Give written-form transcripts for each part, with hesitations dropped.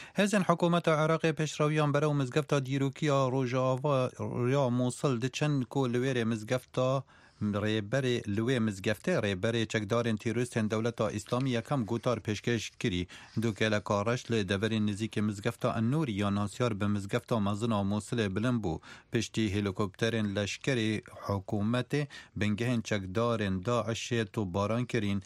هزن حکومت عراق پیشرویان برای مزگفتا دیروکیا روژاوا یا موصل دچن کو لویر مزگفتا ریبری لوی مزگفته ریبری چکدارن تیروریستن دولت اسلامی یکم گوتار پیشکش کری دو که لکارش لدوری نزیک مزگفتا النوری یا ناسیار به مزگفتا مزن و موصل بلن بو پشتی هلیکوپترین لشکری حکومت بنگهن چکدارن داعش تو باران کرین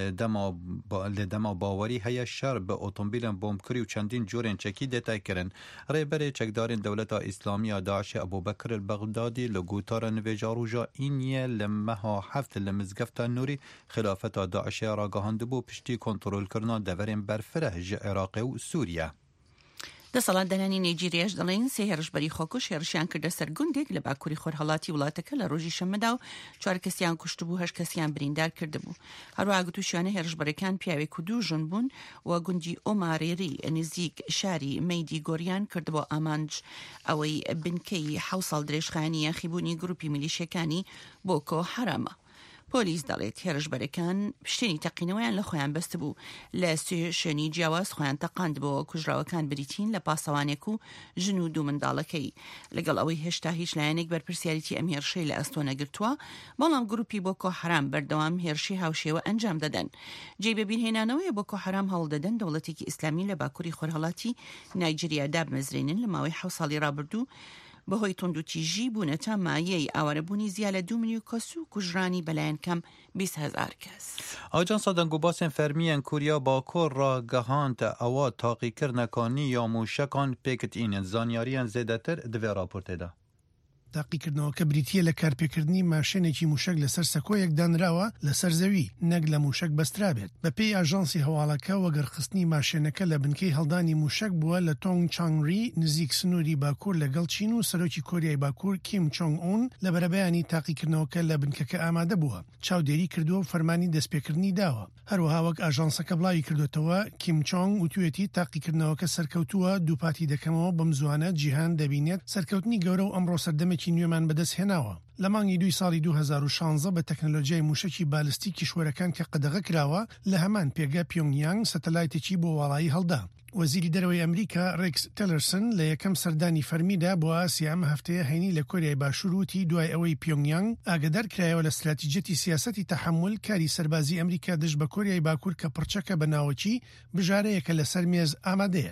لدما باوری هیا شر به اتومبیلن بوم کری و چندین جورن چکی دیتا کرن ریبری چکدارن دولت اسلامی داعش ابوبکر البغدادی لگوتار نویجا روژا اینیه لمها حفت لمزگفت نوری خلافت داعش را گهاند بو پشتی کنترل کردن دورین برفره عراق و سوریه. دەسەڵات دەنانی نایجیریاش دەڵێن سێ هێرشبەری خۆکوش هێرشیان کردە سەر گوندێک لە باکووری خۆرهەڵاتی وڵاتەکە لە ڕۆژی شەممەدا و 4 کەسیان کوشتبوو 8 کەسیان بریندار کردبوو. هەروەها گوتوشیانە هێرشبەرەکان پیاوێک و 2 ژن بوون و گوندی ئۆمارێری نزیک شاری مەیدی گۆریان کردبوو ئامانج ئەوەی بنکەی 7 ساڵ درێژخایەنی یاخیبوونی گروپی میلیشیەکانی بۆکۆ حرامە. پۆلیس دەڵێت هێرشبەرەکان پشتێنی تەقینەوەیان لە خۆیان بەست بوو لە شوێنی جیاواز خۆیان تەقاندبەوە کوژراوەکان بریتین لە پاسەوانێک و ژن و 2 منداڵەکەی لەگەڵ ئەوەی هێشتا هیچ لایەنێک بەرپرسیاریتی ئەم هێرشەی لە ئەستۆ نەگرتووە بەڵام گروپی بۆکۆ حرام بەردەوام هێرشی هاوشێوە ئەنجام دەدەن. جێ بەبیرهێنانەوەی بۆکۆ حرام هەوڵدەدەن دەوڵەتێکی ئیسلامی لە باکووری خۆرهەڵاتی نایجیریادا بمەزرێنن لە ماوەی 7 ساڵی ڕابردوو بەهۆی تۆندوتیژی بوونەتە مایەی ئاوارەبوونی زیاد لە 2 ملیۆن کەس و کوژرانی بەلایەن کەم 20,000 کەس. ئاژانسا دەنگوباسên فەرمیان کوریا باکۆر ڕاگەهاندە ئەوە تاقیکردنەکانی یا موشەکان پێکەتئینن زانیاریان زێدەتر divê raportêda. تاقیکردنەوەکە بریتیە لە کارپێکردنی ماشێنێکی موشک لەسەر سەکۆیەک دانراوە لەسەر زەوی نەک لە موشک بەسترابێت. بەپێی ئاژانسی هەواڵەکە وەگەرخستنی ماشێنەکە لە بنکەی هەڵدانی موشک بووە لە تۆنگ چانگری نزیک سنووری باکوور لەگەڵ چین و سەرۆکی کۆریای باکوور کیم چۆنگ ئون لە بەرەبەیانی تاقیکردنەوەکە لە بنکەکە ئامادە بووە. چاودێری کردووە و فەرمانی دەستپێکردنی داوە. هەروەها وەک ئاژانسەکە بڵاوی کردوێتەوە کیم چۆنگ وتوێتی تاقیکردنەوەکە سەرکەوتووە دووپاتی دەکەمەوە بەم زوانە جیهان دەبینێت سەرکەوتنی گەورە و ئەمڕۆ سەردەمێکی نوێمان بەدەست هێناوە. لە مانگی 2 ساڵی 2016 بە تەکنۆلۆژیای موشکی بالستیک کیشوەرەکان کە قەدەغە کراوە لە هەمان پێگە پیۆنگیانگ سەتەلایتێکی بۆ وڵایی هەڵدا. وەزیری دەرەوەی ئەمریکا ڕێکس تیلرسن لە یەکەم سەردانی فەرمیدا بۆ ئاسیا ئەم هەفتەیە هەینی لە کۆریای باشوور وتی دوای ئەوەی پیۆنگیانگ ئاگدار کرایەوە لە استراتیجەتی سیاسەتی تەحمل کاری سەربازی ئەمریکا دژ بە کۆریای باکوور کە پڕچەکە بەناوەکی بژارەیەکە لەسەر مێز ئامادەیە.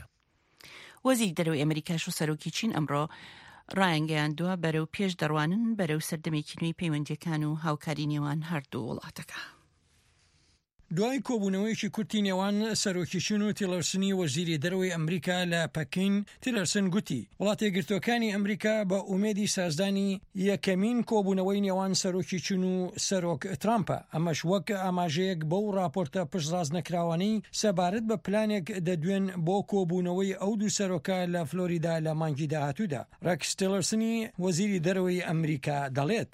وەزیری دەرەوەی ئەمریکاش و سەرۆکی چین ئەمڕۆ ڕایانگەیاندووە بەرەو پێش دەڕوانن بەرەو سەردەمێکی نوێی پەیوەندیەکان و هاوکاری نێوان هەردوو وڵاتەکە. دوای کۆبوونەوەیەکی کورتی نێوان سەرۆکی چین و تیلەرسنی وەزیری دەرەوەی ئەمریکا لە پەکین تیلەرسن گوتی وڵاتە یەکگرتووەکانی ئەمریکا بە ئومێدی سازدانی یەکەمین کۆبوونەوەی نێوان سەرۆکی چین و سەرۆک ترامپە ئەمەش وەک ئاماژەیەک بەو راپۆرتە پشتڕاست نەکراوانەی سەبارەت بە پلانێک دەدوێن بۆ کۆبوونەوەی ئەو دوو سەرۆکە لە فلۆریدا لە مانگی داهاتوودا. ڕێکس تیلەرسنی وەزیری دەرەوەی ئەمریکا دەڵێت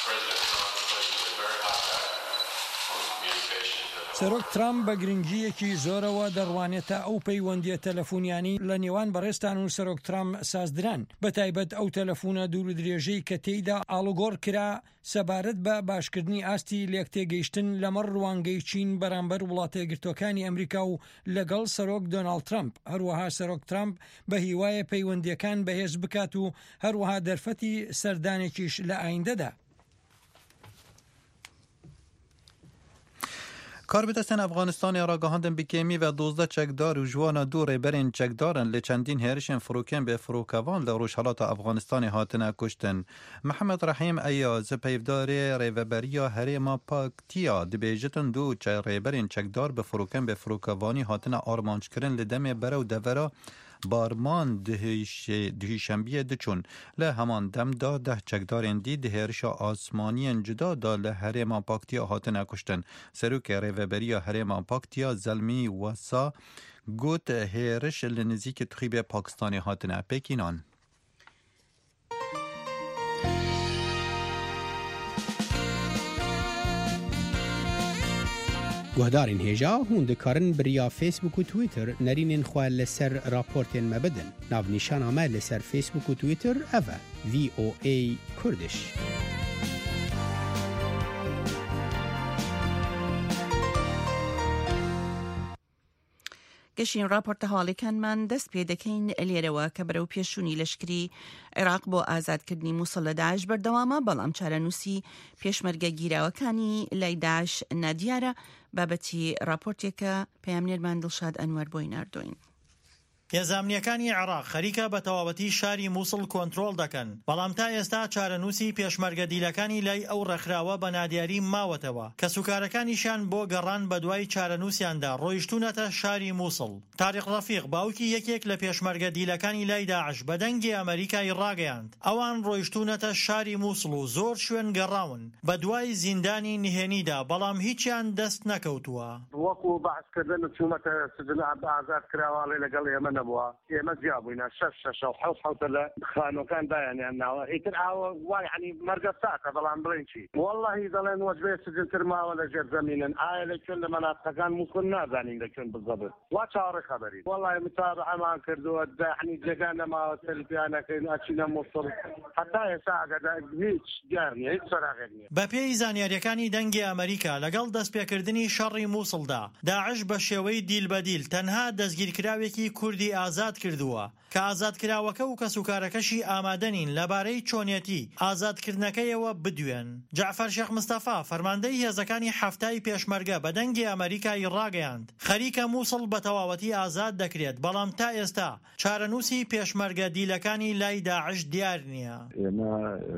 سەرۆک ترامپ بە گرنگیەکی زۆرەوە دەڕوانێتە ئەو پەیوەندیە تەلەفۆنیانی لە نێوان بەڕێستان و سەرۆک ترامپ سازدران بەتایبەت ئەو تەلەفۆنە دوور و درێژەی کە تێیدا ئاڵوگۆڕ کرا سەبارەت بە باشکردنی ئاستی لێکتێگەیشتن لەمەڕ ڕوانگەی چین بەرامبەر وڵاتە یەکگرتووەکانی ئەمریکا و لەگەڵ سەرۆک دۆناڵد ترامپ. هەروەها سەرۆک ترامپ بە هیوایە پەیوەندیەکان بەهێز بکات و هەروەها دەرفەتی سەردانێکیش لە ئایندەدا. کاربدەستان افغانستان راگەهاندن بکێمی و 12 چەکدار و جوانە دوو ڕێبەرین چەکدارن لە چەندین هێرشên فڕۆکێن بێ فڕۆکەوان لە ڕۆژهەڵاتە ئەفغانستانی هاتنە کوشتن. محەممەد ڕەحیم ئەیاز پەیڤدارێ ڕێڤەبەریە هەرێما پاکتیا دەبێژتن دوو ڕێبەرین چەکدار بە فڕۆکەن بێ فڕۆکەوانی هاتنە ئارمانجکردن لە دەمێ بەرە و دەڤەرە بارمان دهیشنبیه دچون له همان دم دا 10 چکدارین دی دهرش آسمانیان جدا دا له هرمان پاکتیا هاتن کشتن. سروک ریوبری هرمان پاکتیا زلمی وسا گوت هرش لنزیک تخیب پاکستانی هاتن پکینان. گوهدارین هێژا هون دکارن بریا فیسبوک و تویتر نرینین خواه لسر راپورتین مبدن. ناو نیشان آمد لسر فیسبوک و تویتر اوه VOA کردش. گەشین راپۆرتە هەواڵەکانمان دەست پێ دەکەین لێرەوە کە بەرەو پێشوونی لەشکری عێراق بۆ ئازادکردنی مووسڵ لە داعش بەردەوامە، بەڵام چارەنووسی پێشمەرگە گیراوەکانی لای داعش نادیارە. بابەتی راپۆرتێکە پەیامنێرمان دڵشاد ئەنوەر بۆی ناردوین. هێزانیەکانی عێراق خەریکە بە تەواوەتی شاری مووسڵ کۆنترۆڵ دەکەن، بەڵام تا ئێستا چارەنووسی پێشمەرگە دیلەکانی لای ئەو ڕێکخراوە بە نادیاری ماوەتەوە کە سوکارەکانیشان بۆ گەڕان بە دوای چارەنووسیاندا ڕۆیشتونەتە شاری مووسڵ. تاریق ڕەفیق باوکی یەکێک لە پێشمەرگە دیلەکانی لای داعش بە دەنگی ئەمریکای ڕاگەیاند ئەوان ڕۆیشتونەتە شاری مووسڵ و زۆر شوێن گەڕاون بە دوای زیندانی نهێنیدا، بەڵام هیچیان دەست نەکەوتووە. وەکو بەعسکردن چوومەتە سجن ئازاد کراوەڵێ لەگەڵ ئێمە نەبووە، ئێمە جیابووینە شەش و حوتە لە خانۆکان دایانیان ناوە ئیتر ئاوە وای عنی مەرگە ساکە، بەڵام بڵێن چی وەڵڵاهی دەڵێن وەجبێ سجنتر ماوە لە ژێر زەمینن، ئایا لەکوێن لە مەناطقەکان موکن نازانین لەکوێن بزەبن، وا چاوەڕێ خەبەری وەڵڵاهی متابعەمان کردووە عنی جێگان نەماوە تەلفیانەکەین ئەچینە مووسڵ حتا ئێستا ئەگەدا هیچ دیار نییە، هیچ سەراغێک نییە. بە پێی زانیاریەکانی دەنگی ئەمریکا لەگەڵ دەستپێکردنی شەڕی مووسڵدا، داعش بە شێوەی دیلبەدیل تەنها دەستگیرکراوێکی کوردی ئازاد کردووە کە ئازادکراوەکە و کەسوکارەکەشی ئامادەنین لەبارەی چۆنیەتی ئازادکردنەکەیەوە بدوێن. جعفەر شێخ مستەفا فەرماندەی هێزەکانی هەفتای پێشمەرگە بە دەنگی ئەمریکای ڕاگەیاند خەریکە مووسڵ بە تەواوەتی ئازاد دەکرێت، بەڵام تا ئێستا چارەنووسی پێشمەرگە دیلەکانی لای داعش دیار نییە. ئێمە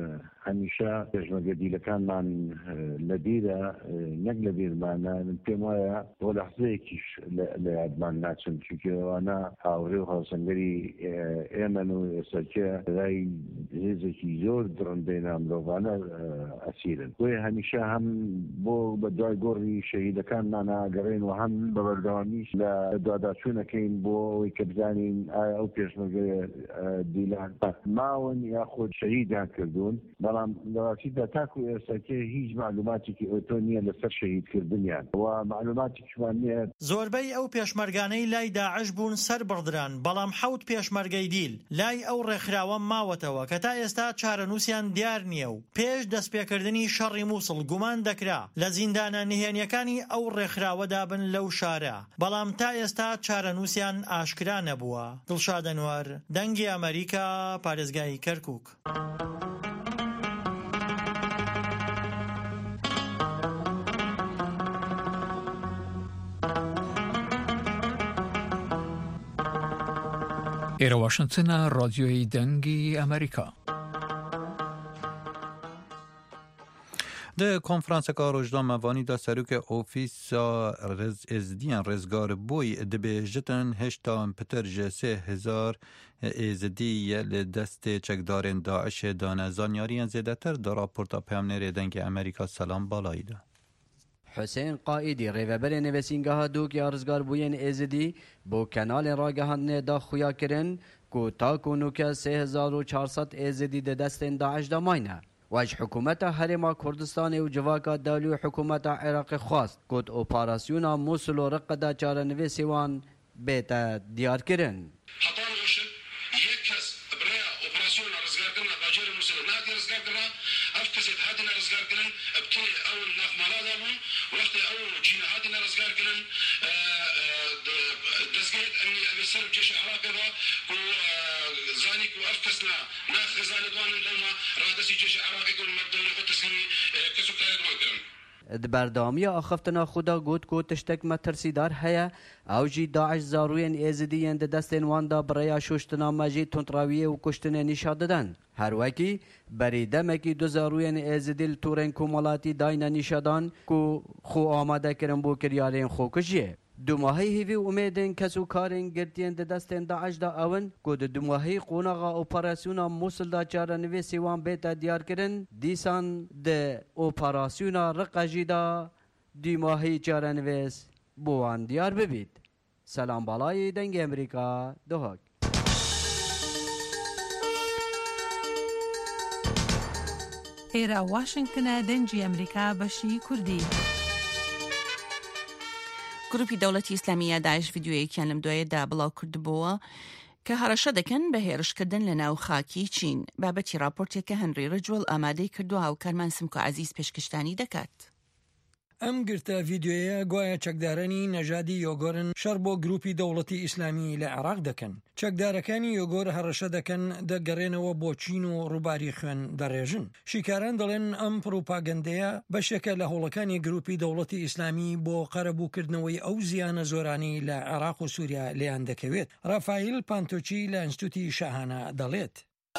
هەمیشە پێشمەرگە دیلەکانمان لە بیرە نەک لە بیرمانە، پێم وایە بۆ لەحزەیەکیش لە یادمان ناچن، چونکەوانە هاوڕێ و هاوسەنگەری ئێمەن و ئێستاکە لای هێزێکی زۆر درڕندەی نامرۆڤانە ئەسیرن. بۆیە هەمیشە هەم بۆ بە دوای گۆڕی شەهیدەکانمان ئاگەڕێن و هەم بە بەردەوامیش لە دواداچوونەکەین بۆ ئەوەی کە بزانین ئایا ئەو پێشمەرگە دیلان ماون یاخۆ شەهیدیان کردوون، بەڵام لەڕاستیدا تاکو ئێستاکە هیچ معلوماتێکی ئۆتۆ نییە لەسەر شەهیدکردنیان و معلوماتێکیشمان نییە. زۆربەی ئەو پێشمەرگانەی لای داعش بوون سەر بڕدران، بەڵام حەوت پێشمەرگەی دیل لای ئەو ڕێکخراوە ماوەتەوە کە تا ئێستا چارەنووسیان دیار نییە و پێش دەستپێکردنی شەڕی مووسڵ گومان دەکرا لە زیندانە نهێنیەکانی ئەو ڕێکخراوەدا بن لەو شارە، بەڵام تا ئێستا چارەنووسیان ئاشکرا نەبووە. دڵشاد ئەنوەر، دەنگی ئەمریکا، پارێزگای کەرکووک. ئێرە واشنگتنە، ڕادیۆی دەنگی ئەمریکا. د کنفرانسێکا ڕۆژنامەوانیدا سەرۆکە ئۆفیسا ئێزدیان ڕێزگار بووی دەبێژتن هێشتا پتر ji 3000 êzidiyê li destê çekdarên Daişê dane. Zanyariyên zêdetir di raporta peyamnêrê dengê Amerîka Selam Balayî de. حسین قائدی ریوبر نویسینگاه دوک یا رزگار بوین ازدی بو کنال راگهان دا خویا کرن کو تا کنو که 3400 ازدی ده دستین داعش دا ماینه. واج حکومت هرما کردستان و جواکا دالو حکومت عراق خواست کد اپاراسیونا موسول و رق دا چار نویسیوان بیتا دیار کرن. بردامی آخفتنا خدا گوت کو تشتک مترسیدار هیا او جی داعش زاروین ازدیین ده دستین واندا برای شوشتنا مجی تونتراویه و کشتن نشاد دادن. هر وکی بریده مکی دو زاروین ازدیل تورن کومالاتی داین نشادان کو خو آماده کرن بو کریارین خو کجیه. دو ماهی هیوی امیدن کسو کارین گردین ده دستین داعش دا اون کو دو ماهی قوناغا اپاراسیونا موسل دا چاره نویسی وان بیتا دیار کرن دیسان ده اپاراسیونا رقجی دا دو ماهی چاره نویس بوان دیار ببید. سلام بالای دنگ امریکا دوهاک. ئێرە واشنگتنە دەنگی ئەمریکا بەشی کوردی. گروپی دەوڵەتی ئیسلامیە داعش ڤیدیۆیەکیان لەم دوایەدا بڵاو کردبووە کە هەڕەشە دەکەن بە هێرشکردن لە ناو خاکی چین. بابەتی راپۆرتێکە هەنری ڕجوڵ ئامادەی کردو هاوکارمان سمکۆ عەزیز پێشکەشتانی دەکات. ئەم گرتە ڤیددیۆیە گوایە چەکدارانی نەژادی یۆگۆرن شەڕ بۆ گروپی دەوڵەتی ئیسلامی لە عێراق دەکەن. چەکدارەکانی یۆگۆر هەڕەشە دەکەن دەگەڕێنەوە بۆ چین و ڕووباری خوێن دەڕێژن. شیکاران دەڵێن ئەم پروپاگەندەیە بەشێکە لە هەوڵەکانی گروپی دەوڵەتی ئیسلامی بۆ قەرەبووکردنەوەی ئەو زیانە زۆرانی لە عێراق و سووریا لێیان دەکەوێت. ڕافایل پانتۆچی لە ئینستیتوتی شاهانە دەڵێت.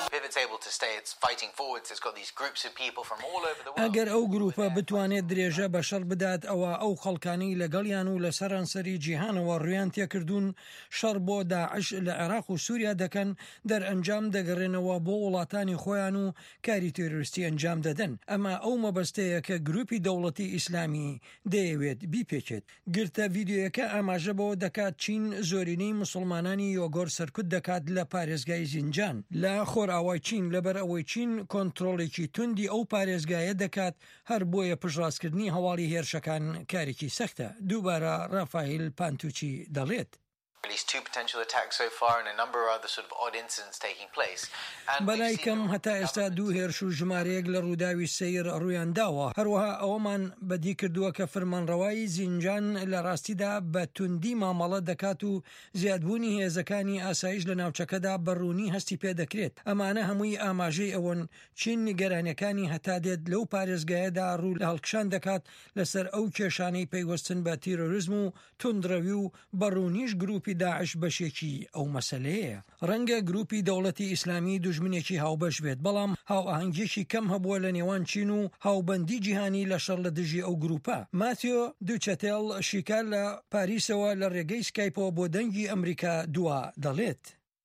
ئەگەر ئەو گروپە بتوانێت درێژە بە شەڕ بدات ئەوە ئەو خەڵکانی لەگەڵیان و لە سەرانسەری جیهانەوە ڕویان تێکردوون شەڕ بۆ داعش لە عێراق و سووریا دەکەن دەرئەنجام دەگەڕێنەوە بۆ وڵاتانی خۆیان و کاری تێرۆریستی ئەنجام دەدەن. ئەمە ئەو مەبەستەیە کە گروپی دەوڵەتی ئیسلامی دەیەوێت بیپێکێت. گرتە ڤیددیۆیەکە ئاماژە بەوە دەکات چین زۆرینەی موسڵمانانی یۆگۆر سەرکوت دەکات لە پارێزگای زینجان لە خۆرئاوای چین لەبەر ئەوەی چین کۆنتترۆڵێکی توندی ئەو پارێزگایە دەکات هەر بۆیە پشڕاستکردنی هەواڵی هێرشەکان کارێکی سەختە. دووبارە ڕافایل پانتوچی دەڵێت. بەلای کەم هەتا ئێستا دوو هێرش و ژمارەیەک لە ڕووداوی سەیر ڕوویان داوە. هەروەها ئەوەمان بەدی کردووە کە فەرمانڕەوایی زینجان لە ڕاستیدا بە توندی مامەڵە دەکات و زیادبوونی هێزەکانی ئاسایش لە ناوچەکەدا بەڕوونی هەستی پێ دەکرێت. ئەمانە هەمووی ئاماژەی ئەوەن چین نیگەرانیەکانی هەتا دێت لەو پارێزگایەدا ڕوو لە هەڵکشان دەکات لەسەر ئەو کێشانەی پەیوەستن بە تیرۆریزم و توندڕەوی و بەڕوونیش گروپی داعش بەشێکی ئەو مەسەلەیە. ڕەنگە گروپی دەوڵەتی ئیسلامی دوژمنێکی هاوبەش بێت بەڵام هاو ئاهەنگێکی کەم هەبووە لە نێوان چین و هاوبەندی جیهانی لە شەڕ لە دژی ئەو گروپە. ماتیۆ دوچەتێڵ شیکار لە پاریسەوە لە ڕێگەی سکایپەوە بۆ دەنگی ئەمریکا دووە دەڵێت.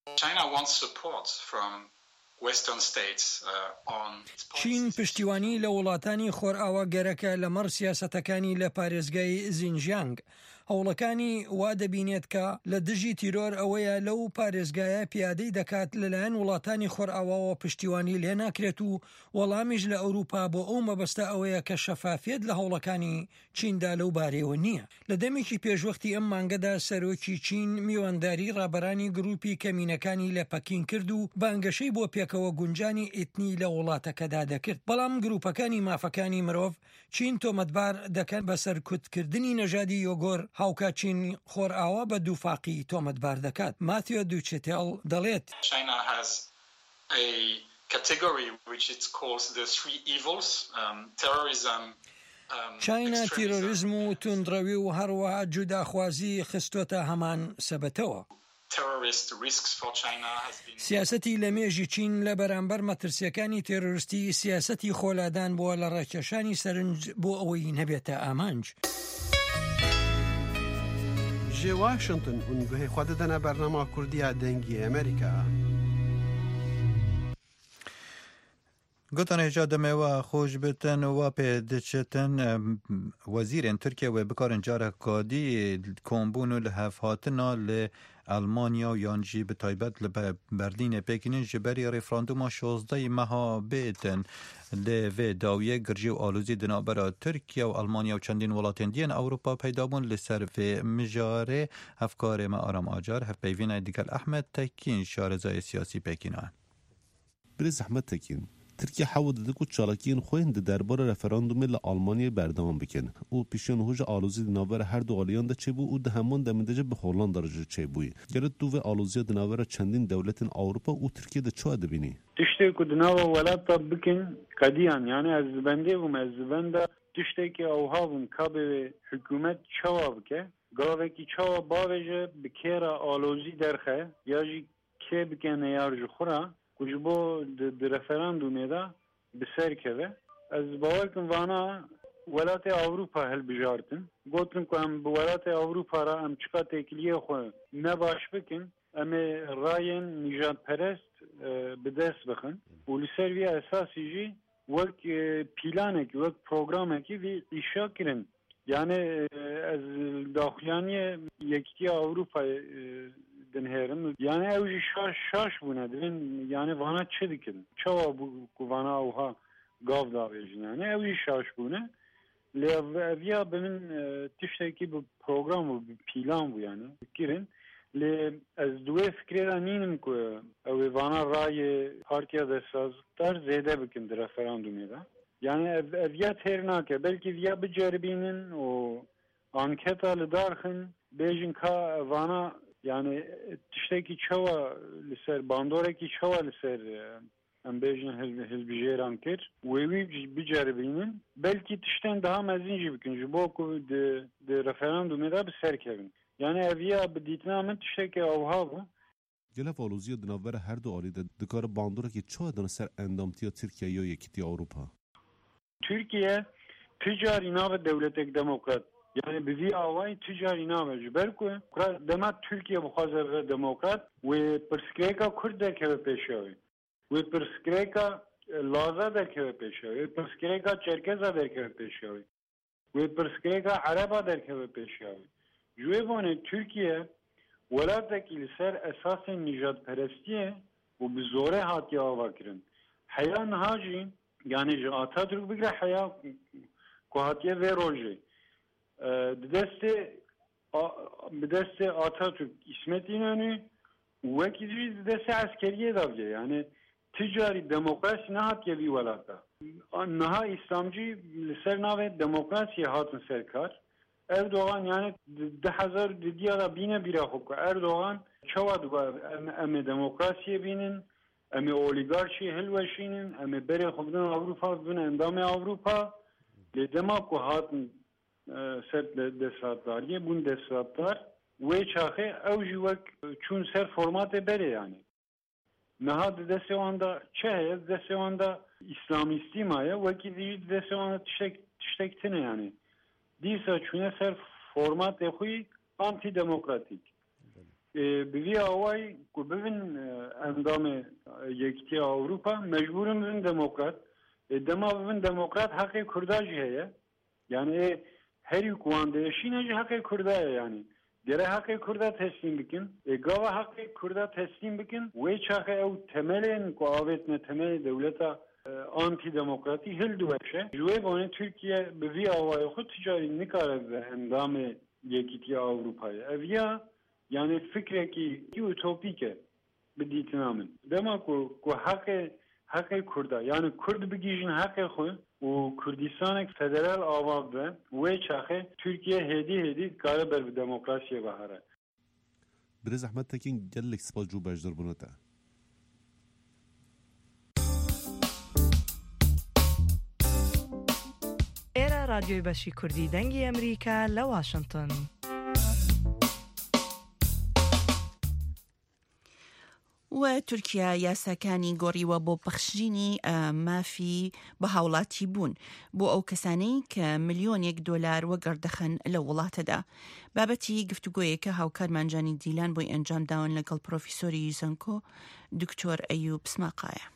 چین پشتیوانی لە وڵاتانی خۆرئاواگەرەکە لەمەڕ سیاسەتەکانی لە پارێزگای زینجیانگ. هەوڵەکانی وا دەبینێت کە لە دژی تیرۆر ئەوەیە لەو پارێزگایە پیادەی دەکات لەلایەن وڵاتانی خۆرئاواوە پشتیوانی لێ ناکرێت و وەڵامیش لە ئەوروپا بۆ ئەو مەبەستە ئەوەیە کە شەفافیت لە هەوڵەکانی چیندا لەو بارەوە نییە. لە دەمێکی پێشوەختی ئەم مانگەدا سەرۆکی چین میوانداری ڕابەرانی گروپی کەمینەکانی لە پەکین کرد و بانگەشەی بۆ پێکەوە گونجانی ئێتنی لە وڵاتەکەدا دەکرد. بەڵام گروپەکانی مافەکانی مرۆڤ چین تۆمەتبار دەکەن بە سەرکوتکردنی نەژادی یۆگۆر هاوکە چین خۆرئاوا بە دووفاقی تۆمەتبار دەکات. ماتیۆ دوچێتێڵ دەڵێت. چاینا تیرۆریزم و توندڕەوی و هەروەها جوداخوازی خستۆتە هەمان سەبەتەوە. سیاسەتی لە مێژی چین لە بەرامبەر مەترسیەکانی تێرۆریستی سیاسەتی خۆلادان بووە لە ڕاکێشانی سەرنج بۆ ئەوەی نەبێتە ئامانج. جێ واشنگتن اون گوهی خوا دەدەنە بەرنامە کوردیە دەنگی ئەمریکا. گوتن هێجا دەمەوە خۆش بتن و پێ دەچێتن وەزیرên Tirkiye wê bikarin carekadî kombûn û li hevhatina li Almanya û yan jî bi taybet li Berlînê Pêkînên ji berî referanduma 16 meha bêtin lê vê dawiyê girjî û alûzî di navbera Tirkiye û Almanya û çendîn welatên diyên Ewropa peyda bûn li ser vê mijarê hevkarê me Aram Acar hevpeyvînê digel Ehmed Tekin şarezayê siyasî Pêkînê. Birêz Ehmed Tekin Tirkiye hewl dide ku çalakiyên xwe di derbara referandumê li Almanyayê berdewam bikin û pêşiyan hûja alozî di navbera her du aliyan de çêbû û di heman demê de jî bi Hollanda re jî çêbûyê. Gelek tu vê aloziya di navbera çendîn dewletên Ewropa û Tirkiye de çawa dibînî? Tiştê ku di nava welata bikin qediyan yani ez zibendê bûm ez zibenda tiştekî ewha bûm kabê wê hikûmet çawa bike gavekî çawa bavê ji bi kêra alozî derxe ya jî kê bike neyar ji xwe re ku ji bo di referandumê de bi ser keve ez bawer kim vana welatê Ewropa hilbijartin gotin ku em bi welatê Ewropa re em çiqa têkiliyê xwe ne baş bikin em ê rayên nîjadperest bi dest bixin û li ser vî esasî jî wek pîlanekî wek programekî vî îşa kirin yani ez daxuyaniyê Yekîtiya Ewropayê dinherim yani ew jî şaş bûne divin yani vana çi dikin çawa bû ku vana ewha gav davêjin yani ew jî şaş bûne lê eviya bi min tiştekî bi program û bi pîlan bû yani kirin lê ez duwê fikrê re nînim ku ew ê vana rayê partiya destsazdar zêde bikin di referandumê de يعني افيا تيرناكه بلكي فيا بجربينن و انكتا لدارخن بيجن كا فانا يعني تشتكي شوا لسر باندوركي شوا لسر ام بيجن هل بجيران كر وي بجربينن بلكي تشتن daha mezinci bikin جبوكو د ريفرندوم دا بسركبن يعني افيا بديتنامن تشتكي اوهابو گله والوزی دناور هر دو آلی دکار باندوره که چه دانه سر اندامتی ترکیه یا یکیتی اروپا Türkiye ticari nave devletek demokrat yani bizi avay ticari nave jberku demat Türkiye bu hazır demokrat ve perskreka Kürde ve peşavi ve perskreka Laza derke ve peşavi perskreka Çerkeza derke ve peşavi ve perskreka Araba derke ve peşavi jüebone Türkiye velattaki liser esasen nijadperestiye ve bizore hatiye avakirin hayan hacin yani Atatürk bir haya kuhatiye ve roji deste Atatürk İsmet İnönü ve kizi deste askeriye davge yani ticari demokrasi nahatiye bir velata naha İslamcı liser nave demokrasi hatın serkar Erdoğan yani 2000 diyara bine bira hukuk Erdoğan çavad var eme demokrasiye binin emi oligarşi helveşinin emi bere xubdan Avrupa bun endam Avrupa le dema ku hatın sert desatlar bun desatlar ve çaxe ev jivek çun ser formate bere yani naha desevanda çehe desevanda İslamisti maya ve ki desevanda tiştektine yani disa çune ser format exuy anti demokratik بوی آوای که ببین اندام یکتی اروپا مجبورم ببین دموکرات دما ببین دموکرات حق کرداجی هست یعنی هری کواندهشینه حق کردایه yani dere hakkı kurda teslim bikin gava hakkı kurda teslim bikin ve çağı ev temelen kuavetne temel devleta anti demokrati hildu veşe jüve bana Türkiye bevi avaya xud ticari nikare endam yekiti Avrupa'ya evya yani fikreki ütopike بدیتنامن دما کو حق کرده یعنی کرد بگیجن حق خو و کردستان فدرال آواز ده و چاخه ترکیه هدی کار بر دموکراسی بهاره برز احمد تکین گلک سپاس جو بجدر بونتا ایرا رادیوی بشی کردی دنگی امریکا لواشنطن و تورکیا یاساکانی گۆڕیوە بۆ بەخشینی مافی بە هاوڵاتی بوون بۆ ئەو کەسانەی کە $1,000,000 وەگەردەخەن لە وڵاتەدا. بابەتی گفتوگۆیەکە هاوکارمانجانی دیلان بۆی ئەنجام داون لەگەڵ پرۆفیسۆری یوزەنکۆ دکتۆر ئەیوب سماقایە.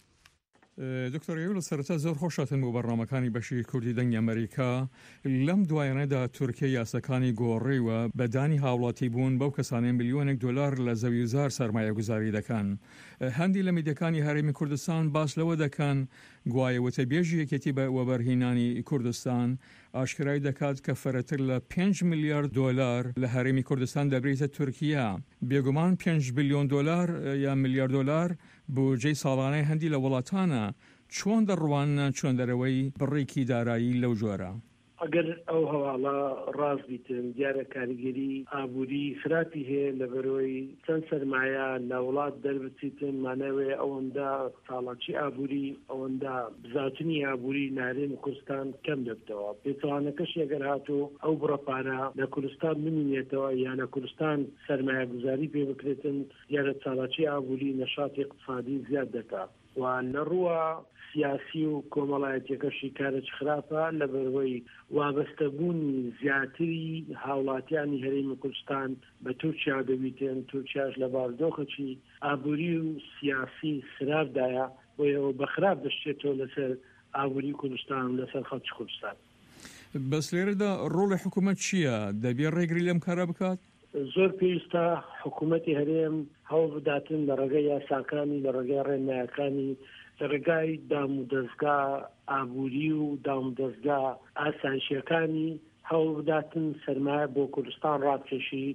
دکتۆر ئەیوب سەرەتا زۆر خۆشاتن بۆ بەرنامەکانی بەشی کوردی دەنگی ئەمریکا لەم دوایانەدا تورکیا یاساکانی گۆڕیوە بەدانی هاوڵاتی بوون بەو کەسانەی $1,000,000 لە زەویزار سەرمایە گوزاری دەکەن. هەندی لە میدیەکانی هەرێمی کوردستان باس لەوە دەکەن گوایە وتەبێژی یەکێتی بە وەبەرهێنانی کوردستان ئاشکرای دەکات کە فەرەتر لە $5,000,000 لە هەرێمی کوردستان دەبرێتە تورکیا. بێگومان $5,000,000,000 یا $1,000,000,000 بودجەی ساڵانەی هەندی لە وڵاتانە چۆن دەڕوانە چۆن دەرەوەی بڕێکی دارایی لەو جۆرە. ئەگەر ئەو هەواڵە ڕاست بیتن دیارە کاریگەری ئابووری خراپی هەیە لە بەرەوەی چەند سەرمایە لە وڵات دەربچیتن مانەوێ ئەوەندا ساڵاتی ئابووری ئەوەندا بزاتنی ئابووری نارێن کوردستان کەم دەبتەوە پێچوانەکەش ئەگەر هاتۆ ئەو بڕەپارە لە کوردستان بمینێتەوە یان لە کوردستان سەرمایە گوزاری پێ بکرێتن دیارە ساڵاتی ئابووری نەشاتی اقتصادی زیاد دەکات و لە ڕووە سیاسی و کۆمەڵایەتیەکەشی کارە خراپە لە بەرەوەی وابەستەبوونی زیاتری هاوڵاتیانی هەرێمی کوردستان بە تورکیا دەبیتن تورکیاش لە باردۆخەکی ئابووری و سیاسی خراپدایە بۆیەوە بە خراپ دەشتێتەوە لەسەر ئابووری کوردستان و لەسەر خەڵکی کوردستان. بەس لێرەدا ڕۆڵی حکوومەت چییە؟ دەبێ ڕێگری لەم کارە بکات؟ زۆر پێویستە حکوومەتی هەرێم هەوڵ بداتن لە ڕێگەی یاساکانی لە ڕێگەی ڕێنمایەکانی لە ڕێگای دام و دەستگا ئابووری و دام و دەستگا ئاسایشیەکانی هەوڵ بداتن سەرمایە بۆ کوردستان ڕابکێشی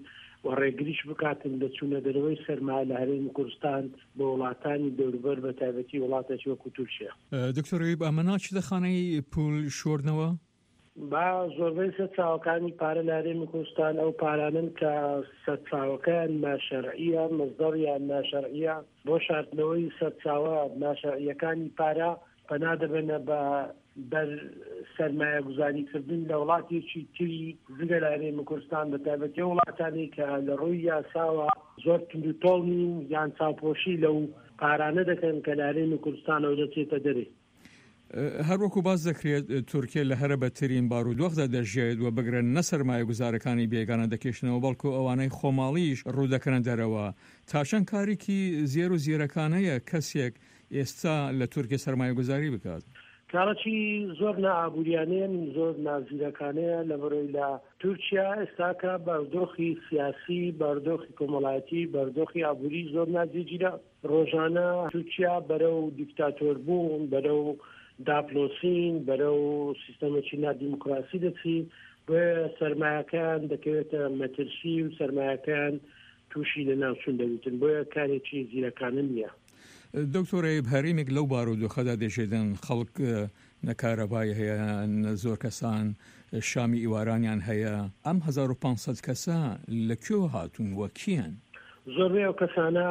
و ڕێگریش بکاتن لە چوونە دەرەوەی سەرمایە لە هەرێمی کوردستان بە وڵاتانی دەوروبەر بە تایبەتی وڵاتێکی وەکو تورکیا. دکتۆر ئەیوب ئەمە ناچێتە خانەی پول شۆردنەوە؟ با زۆربەی سەرچاوەکانی پارە لە هەرێمی کوردستان ئەو پارانن کە سەرچاوەکان ناشەرعیە مەزدەڕیان ناشەرعیە بۆ شاردنەوەی سەرچاوە ناشەرعیەکانی پارە پەنا دەبێنە بە بەر سەرمایە گوزاریکردن لە وڵاتێکی تری زگە لە هەرێمی کوردستان بە تایبەتی وڵاتانی کە لە ڕووی یاساوە زۆر توندوتۆڵ نین یان چاوپۆشی لەو پارانە دەکەن کە لە هەرێمی کوردستانەوە دەچێتە دەرێ. هەروەکو باز دەکرێت تورکیا لە هەرە بەترین بارودۆخدا دەژێت و بگرن نە سەرمایە گوزارەکانی بێگانە دەکێشنەوە بەڵکو ئەوانەی خۆماڵیش ڕوودەکەنە دەرەوە. تا چەند کارێکی زێر و زیرەکانەیە کەسێک ئێستا لە تورکیا سەرمایە گوزاری بکات؟ کارەکی زۆر نائابووریانەیە زۆر نازیرەکانەیە لە بەرەوەی لە تورکیا ئێستاکە بەردۆخی سیاسی بەردۆخی کۆمەڵایەتی بەردۆخی ئابووری زۆر نازیجیرە. ڕۆژانە تورکیا بەرەو دیکتاتۆر بوون بەرەو داپلۆسین بەرەو سیستەمێکی نادیموکراسی دەچی بۆیە سەرمایەکان دەکەوێتە مەترسی و سەرمایەکان تووشی لە ناوچوون دەبێتن بۆیە کارێکی زیرەکانە نییە. دکتۆر ئەیوب هەرێمێک لەو بارودۆخەدا دەژێدن خەڵک نەکارەبای هەیە زۆر کەسان شامی ئیوارانیان هەیە ئەم 1500 کەسە لەکوێ هاتوون وە کیان؟ زۆربەی ئەو کەسانە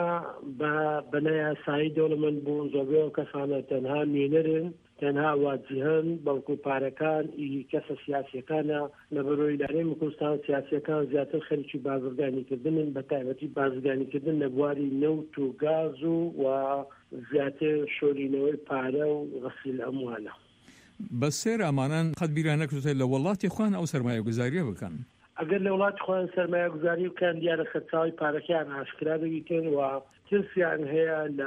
بە نەیاسایی دەوڵەمەند بوون زۆربەی ئەو کەسانە تەنها مێنەرن تەنها واجهن بەڵکو پارەکان کەسە سیاسیەکانە لە بەرۆی لە هەرێمی کوردستان سیاسیەکان زیاتر خەریکی بازرگانیکردنن بە تایبەتی بازرگانیکردن لە بواری نەوت و گاز و زیاتر شۆرینەوەی پارە و غەسیل ئەموالە. بە سێر ئەمانان قەت بیران نەکردوتە لە وڵاتی خۆیان ئەو سەرمایە گوزاریە بکەن. ئەگەر لە وڵاتی خۆیان سەرمایە گوزاری بکەن دیارە خەرچاوی پارەکەیان ئاشکرا دەبیتن و ترسیان هەیە لە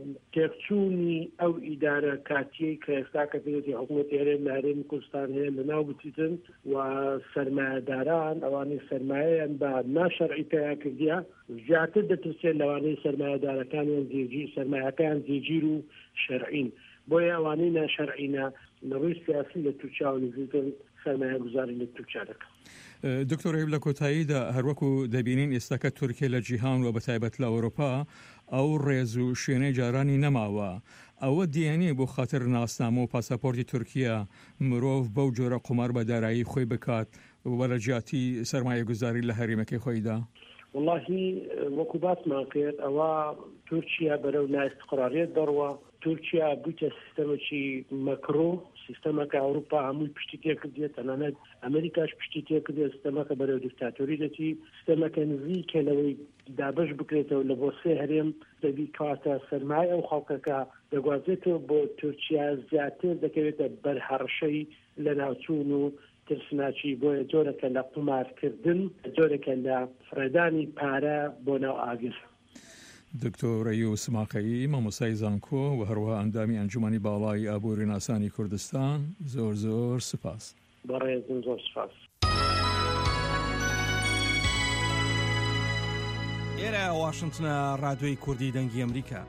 تێکچوونی ئەو ئیدارە کاتیەی کە ئێستا کە دەوێتی حکوومەتی هەرێم لە هەرێمی کوردستان هەیە لەناو بچیتن و سەرمایەداران ئەوانەی سەرمایەیان بە ناشەرعی پێیا کردیە زیاتر دەترسێت لەوانەی سەرمایەدارەکانیان سەرمایەکەیان جێگیر و شەرعین بۆیە ئەوانەی ناشەرعینە لە ڕووی سیاسی لە تورکیا و نزیکن سەرمایە گوزاری لە تورکیا دەکەن. دکتۆر ئەیوب لە کۆتاییدا هەروەکو دەبینین ئێستاکە تورکیا لە جیهان و بەتایبەت لە ئەوروپا ئەو ڕێز و شوێنەی جارانی نەماوە ئەوە دیێنێ بۆ خاطر ناسنامە و پاسەپۆرتی تورکیا مرۆڤ بەو جۆرە قومار بە دارایی خۆی بکات وەرەجیاتی سەرمایە گوزاری لە هەرێمەکەی خۆیدا؟ واللهی وەکو باسمان کرد ئەوە تورکیا بەرەو نائستقراریەت دەڕوە تورکیا بوویتە سیستەمێکی مەکرۆ سیستەمەکە ئەوروپا هەمووی پشتی تێکردێت تەنانەت ئەمریکاش پشتی تێکردێت سیستەمەکە بەرەو دیکتاتۆری دەچی سیستەمەکە نزیکە لەوەی دابش بکرێتەوە لە بۆ سێ هەرێم دەبی کاتە سەرمایە ئەو خەڵکەکە دەگوازێتەوە بۆ تورکیا زیاتر دەکەوێتە بەرهەڕشەی لە ناوچوون و ترسناچی بۆیە جۆرەکە لە قمارکردن جۆرەکە لە فرەدانی پارە بۆ ناو ئاگر. دکتۆر ئەیوب سماقەیی مامۆستای زانکۆ و هەروەها ئەندامی ئەنجومەنی باڵای ئابووری ناسانی کوردستان زۆر زۆر سپاس. بەڕێزم زۆر سپاس. ئێرە واشنتنە ڕادیۆی کوردی دەنگی ئەمریکا.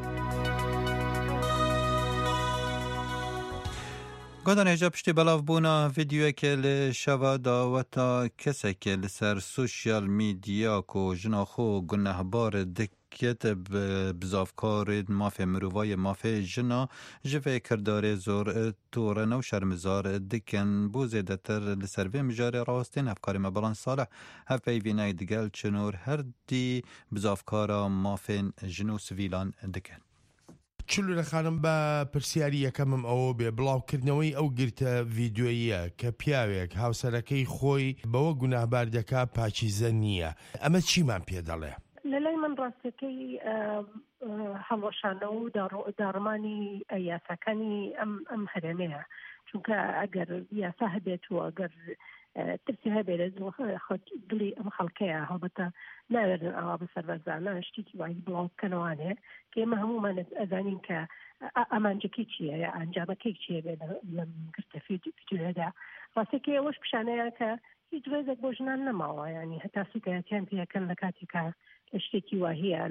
گۆدان ێژە پشتی بەڵاو بوونا ڤیدیۆیەکێ لە شەوا داوەتا کەسێکێ لەسەر سوشیال میدیا کۆ ژناخۆ گونەهبار دکێت بزافکارێ مافێ مرۆڤایە مافێ ژنا ژڤێ کردارێ زۆر تۆرەنە و شەرمزار دکن بۆ زێدەتر لەسەر vê mijarê ڕاستین هەفکاری me بەڵان ساڵە هەفپەیڤینای digel çinor her dî bizavkara mafên jin û sivîlan dikin. چلو لە خانم بە پرسیاری یەکەمم ئەوە بێ بڵاوکردنەوەی ئەو گرتە ڤیددیۆیە کە پیاوێک هاوسەرەکەی خۆی بەوە گوناهبار دەکا پاچیزە نییە ئەمە چیمان پێ دەڵێ؟ لە لای من ڕاستەکەی هەڵۆشانە و داڕمانی یاساکانی ئەم هەرێمەیە چونکە ئەگەر یاسا هەبێت و ئەگەر ترسی هەبێت دڵی ئەم خەڵکەیە هەڵبەتە ناوێتن ئەوا بەسەر بەرزانە شتێکی وای بڵاو بکەنەوانێ کە ئێمە هەمومان ئەزانین کە ئەمانجەکەی چییە یا ئەنجامەکەی چییە بێ لەم گرتە ڤیدیۆدا ڕاستەکەی ئەوەش پیشانەیە کە هیچ ڕێزێک بۆ ژنان نەماوە ینی هەتا سوکایەتیان پێەکەن لە کاتێکە شتێکی واهەیە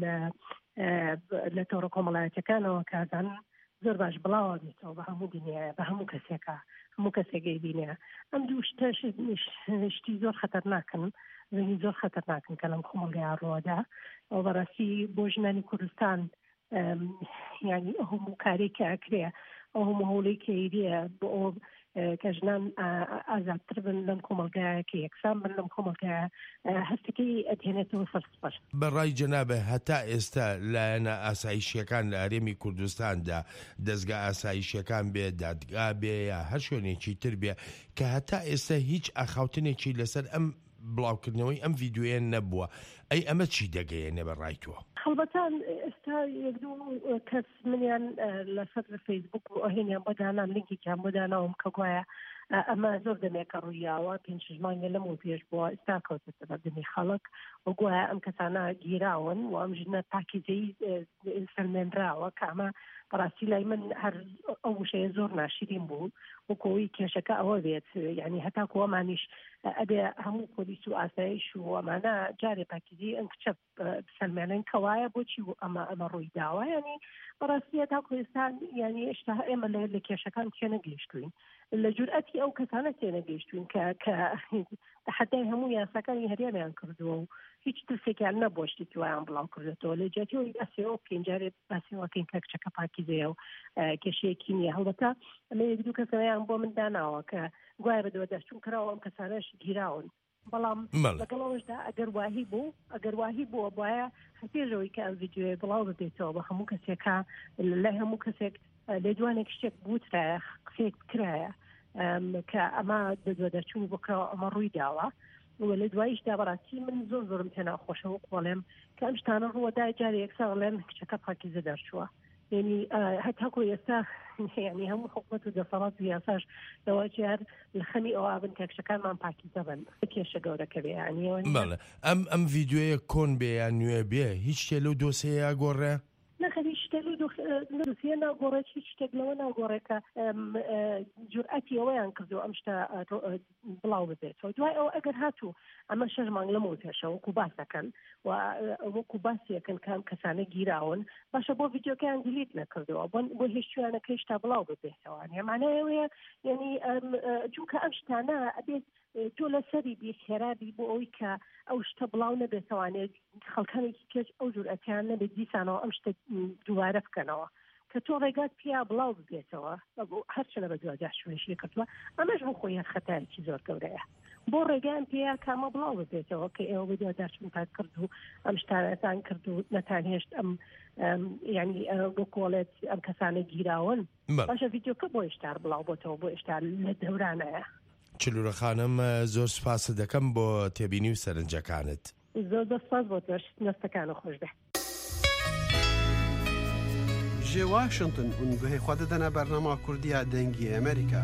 لە تۆڕە کۆمەڵایەتەکانەوە کازان زۆر باش بڵاوە بێتەوە بە هەموو دنیاە بە هەموو کەسێکە هەموو کەسێکی بینێ ئەم دوو شتی زۆر خەتەرناکن زنی زۆر خەتەرناکن کە لەم کۆمەڵگەیان ڕۆدا ئەو بەڕاستی بۆ ژنانی کوردستان ینی ئەو هەموو کارێک کە ئەکرێ ئەو هەموو هەوڵەی کە ئیدێ بۆ ئەو کە ژنان ئازادتر بن لەم کۆمەڵگایە کە یەکسان بن لەم کۆمەڵگایە هەستەکەی ئەدهێنێتەوە سەرسپەر. بەڕای جەنابە هەتا ئێستا لایەنە ئاسایشیەکان لە هەرێمی کوردستاندا دەستگا ئاسایشیەکان بێ دادگا بێ یا هەر شوێنێکی تر بێ کە هەتا ئێستا هیچ ئاخاوتنێکی لەسەر ئەم بڵاوکردنەوەی ئەم ڤیددیوەیە نەبووە ئەی ئەمە چی دەگەیەنێ بەڕای تۆ؟ خەڵبەتان ئێستا یەک دوو کەس منیان لەسەر فەیسبوک و ئەهێنیان بەدانام لینکێکیان بۆداناوم کە گوایە ئەمە زۆر دەمێکە ڕوویاوە 5 مانگە لەمەوە پێش بووە ئێستا کەوتێتە بەردەمی خەڵک و گوایە ئەم کەسانە گیراون و ئەم ژنە پاکیزەی فەرمێنراوە کە ئەمە بەڕاستی لای من هەر ئەو وشەیە زۆر ناشرین بوو وەکەوەی کێشەکە ئەوە بێت یعنی هەتاکو ئەمانیش ئەبێ هەموو پۆلیس و ئاسایش و ئەمانە جارێ پاکیزی ئەم کچە بسەلمێنن کەوایە بۆچی ئەمە ڕووی داوە ینی بەڕاستی هەتاکو ئێستا ینی ئێشتا ئێمە لە کێشەکان تێنەگەیشتوین لە جورئەتی ئەو کەسانە تێنەگەیشتوین کە حەدای هەموو یاساکانی هەرێمیان کردووە و هیچ ترسێکیان نەبووە شتێکی وایان بڵاو کردێتەوە لە جیاتیەوەی ئەسێەوە پێنجارێ باسیەوەکەین کە کچەکە پاکیزەیە و کێشەیەکی نییە هەڵبەتە ئەمە یەک دوو کەسەیان بۆ من داناوە کە گوایە بەدەوە دەستچوون کراوە ئەم کەسانەش گیراون بەڵام لەگەڵەوەشدا ئەگەر واهی بووە وایە هەپێژەوەی کە ئەم ڤیددیۆیە بڵاو ببێتەوە بە هەموو کەسێکە لای هەموو کەسێک لێدوانێک شتێک بوترایە قسێک بکرایە کە ئەمە بەدوە دەرچوونی بۆکراوە ئەمە ڕووی داوە لە دواییشدا بەڕاستی من زۆرم پێ ناخۆشەوە قۆڵێم کە ئەم شتانە ڕووەدا جارێ یەکسا بڵێن کچەکە پاکیزە دەرچووە ینی هەتاکو ئێستا ینی هەموو حکومەت و دەسەڵات و یاساش لەواجی هەر لە خەمی ئەوە بن کە کچەکانمان پاکیزە بن کێشە گەورەکە بێ ینی ئەم ڤیددیۆیە کۆن بێ یان نوێ بێ هیچ شتێ لەو دۆسەیە گۆڕێ نەخەری شتێک نووسە ناگۆڕێت هیچ شتێک لەوە ناگۆڕێکە جورئەتی ئەوەیان کردو ئەم شتە بڵاو ببێتەوە دوای ئەو ئەگەر هاتوو ئەمە 6 مانگ لەمەوە پێشەوە وەکو باسەکەن و وەکو باسیەکەن کام کەسانە گیراون باشە بۆ ڤیددیۆکەیان دیلیت نەکردەوە بۆ هیچ شوێنەکەی شتا بڵاو ببێتەوە هێمانەیەوەیە یعنی چونکە ئەم شتانە ئەبێت تۆ لەسەری بیخێرابی بۆ ئەوەی کە ئەو شتە بڵاو نەبێتەوانێت خەڵکانێکی کەس ئەو جورئەتیان نەبێت دیسانەوە ئەم شتە دووارە بکەنەوە کە تۆ ڕێگات پیا بڵاو ببێتەوە هەرچەنە بە دوجار شوێنشی کردووە ئەمەش بۆ خۆی هەر خەتارێکی زۆر گەورەیە بۆ ڕێگەیان پێیا کامە بڵاو ببێتەوە کە ئێوە بە دوجار شوێنپات کرد و ئەم شتانەتان کرد و نەتانهێشت ئەم ینی بۆ کۆڵێت ئەم کەسانە گیراون باشە ڤیددیۆکە بۆ ئێشتار بڵاو بۆتەوە بۆ ئێشتا لە دەورانەیە. چلورە خانم زۆر سپاس دەکەم بۆ تێبینی و سەرنجەکانت. زۆر دەسپاس بۆ تۆش نەستەکانە خۆش بێ. ji Washington û guhê xwe didine bernama Kurdiya dengî Amerîka.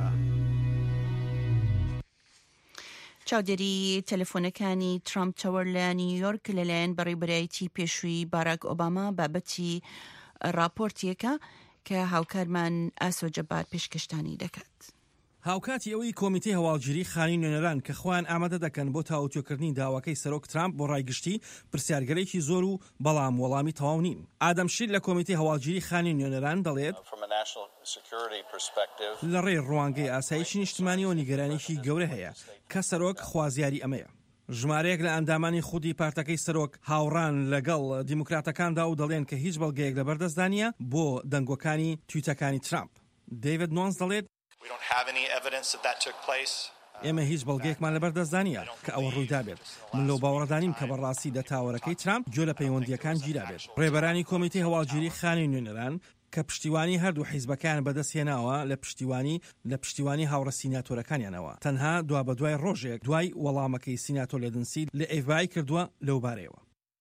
چاودێری تەلەفۆنەکانی ترامپ تاوەر لە نیویۆرک لەلایەن بەڕێبەرایەتی پێشووی باراک ئۆباما بابەتی راپۆرتێکە کە هاوکارمان ئاسۆ جەبار پێشکەشتانی دەکات. هاوکاتی ئەوەی کۆمیتەی هەواڵگیری خانی نوێنەران کە خۆیان ئامادە دەکەن بۆ تاوتوێکردنی داواکەی سەرۆک ترامپ بۆ ڕایگشتی پرسیارگەرێکی زۆر و بەڵام وەڵامی تەواو نین. ئادەم شیر لە کۆمیتەی هەواڵگیری خانی نوێنەران دەڵێت لە ڕێی ڕوانگەی ئاسایشی نیشتمانی و نیگەرانێکی گەورە هەیە کە سەرۆک خوازیاری ئەمەیە. ژمارەیەک لە ئەندامانی خودی پارتەکەی سەرۆک هاوڕان لەگەڵ دیموکراتەکاندا و دەڵێن کە هیچ بەڵگەیەک لەبەردەستدانیە بۆ دەنگۆکانی تویتەکانی ترامپ. دەیڤید نۆنز دەڵێت ئێمە هیچ بەڵگەیەکمان لەبەردەستدانیە کە ئەوە ڕوویدا بێت. من لەو باوەڕدانیم کە بەڕاستی دەتاوەرەکەی ترامپ گوێ لە پەیوەندیەکان گیرا بێت. ڕێبەرانی کۆمیتەی هەواڵگیری خانی نوێنەران کە پشتیوانی هەردوو حیزبەکان بەدەستهێناوە لە پشتیوانی هاوڕە سیناتۆرەکانیانەوە تەنها دوا بە دوای ڕۆژێک دوای وەڵامەکەی سیناتۆر لێدنسی لە ئێڤای کردووە لەو بارەیەوە.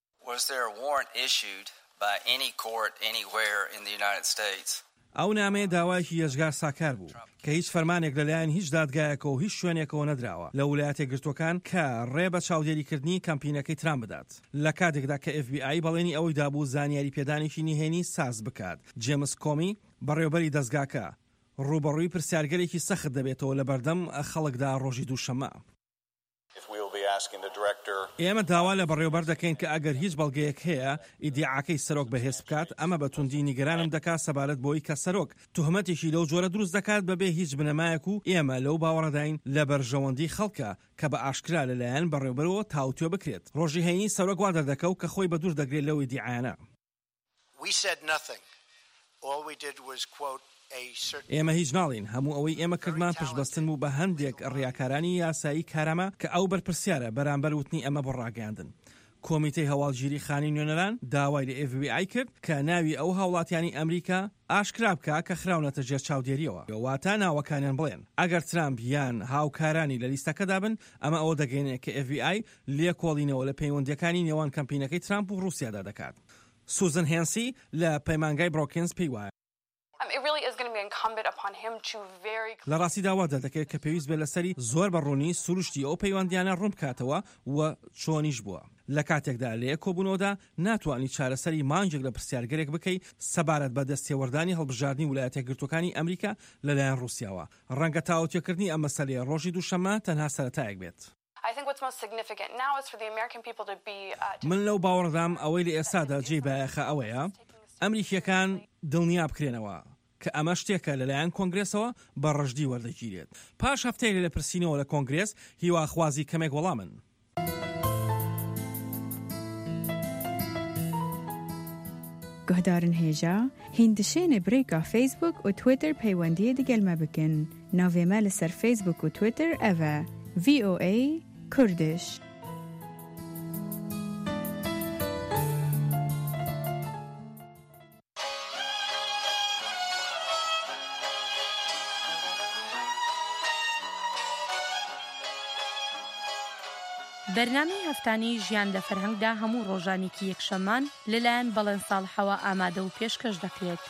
ئەو نامەیە داوایەکی هێژگار ساکار بوو کە هیچ فەرمانێک لەلایەن هیچ دادگایەکە و هیچ شوێنێکەوە نەدراوە لە ویلایەتە گرتوەکان کە ڕێ بە چاودێریکردنی کەمپینەکەی ترامپ بدات لە کاتێکدا کە FBI بەڵێنی ئەوەی دابوو زانیاری پێدانێکی نهێنی ساز بکات. جێمس کۆمی بەڕێوەبەری دەستگاکە ڕوبەڕووی پرسیارگەرێکی سەخت دەبێتەوە لە بەردەم خەڵکدا ڕۆژی دووشەممە. ئێمە داوا لە بەڕێوەبەر دەکەین کە ئەگەر هیچ بەڵگەیەک هەیە ئیدیعاکەی سەرۆک بەهێز بکات ئەمە بە توندی نیگەرانم دەکات سەبارەت بۆی کە سەرۆک توهمەتێکی لەو جۆرە دروست دەکات بەبێ هیچ بنەمایەک و ئێمە لەو باوەڕەداین لە بەرژەوەندی خەڵکە کە بە ئاشکرا لەلایەن بەڕێوەبەرەوە تاوتوێ بکرێت. ڕۆژی هەینی سەرۆک وا دەردەکەوت کە خۆی بە دوور دەگرێت لەو ئیدیعایانە. ئێمە هیچ ناڵین، هەموو ئەوەی ئێمە کردمان پشتبەستن بوو بە هەندێک ڕیاکارانی یاسایی کارەمە کە ئەو بەرپرسیارە بەرامبەر وتنی ئەمە بۆ ڕاگەاندن. کۆمیتەی هەواڵگیری خانی نوێنەران داوای لە FBI کرد کە ناوی ئەو هاوڵاتیانی ئەمریکا ئاشکرا بکە کە خراونەتە ژێر چاودێریەوە، واتە ناوەکانیان بڵێن. ئەگەر ترامپ یان هاوکارانی لە لیستەکەدا بن ئەمە ئەوە دەگەێنێت کە FBI لێکۆڵینەوە لە پەیوەندیەکانی نێوان کەمپینەکەی ترامپ و رووسیادا دەکات. سوزن هێنسی لە پەیمانگای بڕۆکینز پێی وایە لە ڕاستی داوادا دەکرێت کە پێویست بێت لەسەری زۆر بەڕوونی سروشتی ئەو پەیوەندیانە ڕوون بکاتەوە و چۆنیش بووە. لە کاتێکدا لە کۆبوونەوەدا ناتوانانی چارەسەری مانجێک لە پرسیارگەرێک بکەیت سەبارەت بە دەستێوەردانی هەڵبژاردننی ویلایەتە یەکگرتووەکانی ئەمریکا لەلایەن رووسیاوە. ڕەنگە تاوتێکردنی ئەم مەسەلەیە ڕۆژی دووشەممە تەنها سەرەتایەک بێت. من لەو باوەڕدام ئەوەی لە ئێستادا جێی بایەخە ئەوەیە ئەمریکیەکان دڵنیا بکرێنەوە کە ئەمە شتێکە لەلایەن کۆنگرێسەوە بە ڕژدی وەردەگیرێت. پاش هەفتەیەک لە پرسینەوە لە کۆنگرێس هیواخوازی کەمێک وەڵامن. گهدارن هێژە هیندشێنە برێکا فیسبوک و تویتر پەیوەندیە دەگەلمە بکەن. ناوێمە لەسەر فیسبوک و تویتر ئەڤە VOA کوردش. بەرنامەی هەفتانەی ژیان لە فەرهەنگدا هەموو ڕۆژانێکی یەکشەممان لەلایەن بەڵێن ساڵحەوە ئامادە و پێشکەش دەکرێت.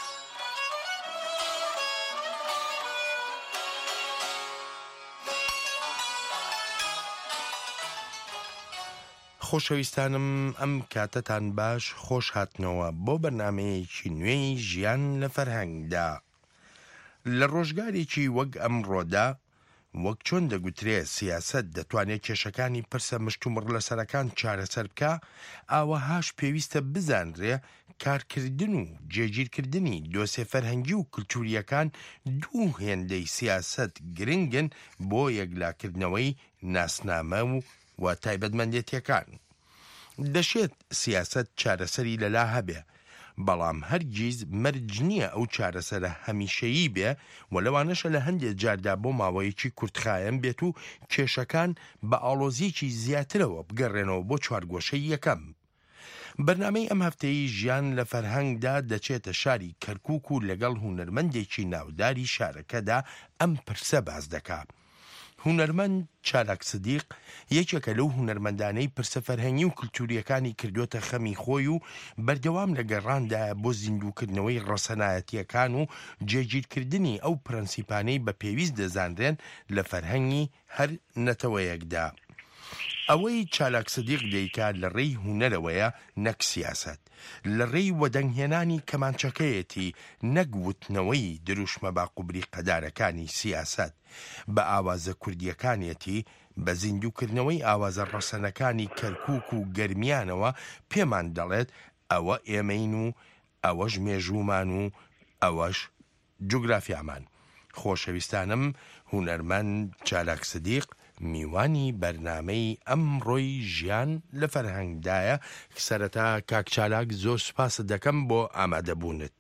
خۆشەویستانم ئەم کاتەتان باش خۆش هاتنەوە بۆ بەرنامەیەکی نوێی ژیان لە فەرهەنگدا. لە ڕۆژگارێکی وەک ئەمڕۆدا وەک چۆن دەگوترێت سیاسەت دەتوانێت کێشەکانی پرسە مشتومڕ لەسەرەکان چارەسەر بکە، ئاوەهاش پێویستە بزانرێ کارکردن و جێگیرکردنی دۆسێ فەرهەنگی و کلتوریەکان دوو هێندەی سیاسەت گرنگن بۆ یەکلاکردنەوەی ناسنامە و تایبەتمەندێتیەکان. دەشێت سیاسەت چارەسەری لەلا هەبێ، بەڵام هەرگیز مەرج نییە ئەو چارەسەرە هەمیشەیی بێ و لەوانەشە لە هەندێک جاردا بۆ ماوەیەکی کورتخایەن بێت و کێشەکان بە ئاڵۆزیەکی زیاترەوە بگەڕێنەوە بۆ چوارگۆشەی یەکەم. بەرنامەی ئەم هەفتەیە ژیان لە فەرهەنگدا دەچێتە شاری کەرکووک و لەگەڵ هونەرمەندێکی ناوداری شارەکەدا ئەم پرسە باز دەکات. هونەرمەند چالاک سدیق یەکێکە لەو هونەرمەندانەی پرسە فەرهەنگی و کلتوریەکانی کردوتە خەمی خۆی و بەردەوام لە گەڕاندایە بۆ زیندووکردنەوەی ڕەسەنایەتیەکان و جێگیرکردنی ئەو پرەنسیپانەی بە پێویست دەزانرێن لە فەرهەنگی هەر نەتەوەیەکدا. ئەوەی چالاک سدیق دەیکات لە ڕێی هونەرەوەیە نەک سیاسەت، لە ڕێی وەدەنگهێنانی کەمانچەکەیەتی نەگوتنەوەی دروشمە باقوبری قەدارەکانی سیاسەت، بە ئاوازە کوردیەکانێتی بە زیندووکردنەوەی ئاوازە ڕەسەنەکانی کەرکووک و گەرمیانەوە پێمان دەڵێت ئەوە ئێمەین و ئەوەش مێژوومان و ئەوەش جوگرافیامان. خۆشەویستانم، هونەرمەند چالاک سدیق میوانی بەرنامەی ئەمڕۆی ژیان لە فەرهەنگدایە. سەرەتا کاک چالاک زۆر سوپاست دەکەم بۆ ئامادەبوونت.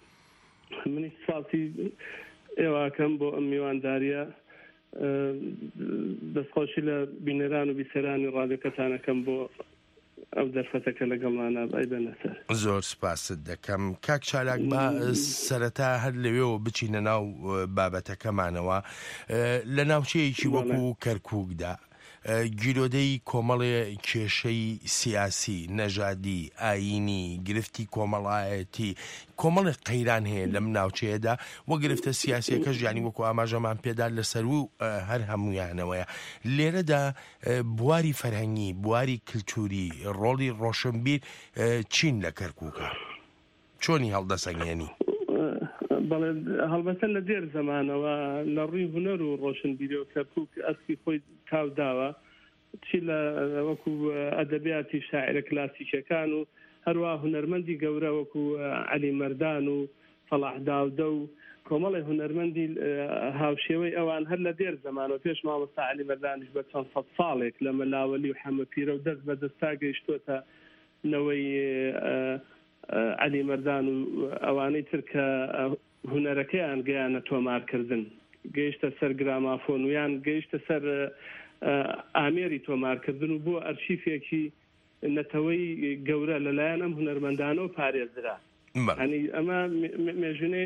منی سپاسی ئێواکەم بۆ ئەم میوانداریە، دەستخۆشی لە بینەران و بیسەرانی ڕادیۆکەتانەکەم بۆ ئەو دەرفەتەکە لەگەڵمانە بەنە سەر. زۆر سپاست دەکەم. کاک چالاک با سەرەتا هەر لەوێەوە بچینە ناو بابەتەکەمانەوە. لە ناوچەیەکی وەکو کەرکووکدا گیرۆدەی کۆمەڵێ کێشەی سیاسی، نەژادی، ئاینی، گرفتی کۆمەڵایەتی، کۆمەڵی قەیران هەیە لەم ناوچەیەدا وە گرفتە سیاسیەکە ژیانی وەکو ئاماژەمان پێدا لەسەر و هەر هەمویانەوەیە. لێرەدا بواری فەرهەنگی، بواری کلتوری، ڕۆڵی ڕۆشنبیر چین لە کەرکووکە چۆنی هەڵدەسەنگێنی؟ بەڵێ هەڵبەتە لە دێر زەمانەوە لە ڕووی هونەر و ڕۆشنبیری و کەرکووک ئەسکی خۆی تاوداوە چی لە وەکو ئەدەبیاتی شاعرە کلاسیکەکان و هەروە هونەرمەندی گەورە وەکو عەلی مەردان و فەڵاح داودە و کۆمەڵی هونەرمەندی هاوشێوەی ئەوان هەر لە دێر زەمانەوە پێش مامۆستا عەلی مەردانیش بە چەند سەد ساڵێک لە مەلاوەلی و حەمەپیرە و دەست بە دەستا گەیشتوتە نەوەی عەلی مەردان و ئەوانەی تر کە هونەرەکەیان گەیانە تۆمارکردن گەیشتە سەر گرامافۆن و یان گەیشتە سەر ئامێری تۆمارکردن و بۆ ئەرشیفێکی نەتەوەی گەورە لەلایەن ئەم هونەرمەندانەوە پارێزرا. ینی ئەمە مێژونێ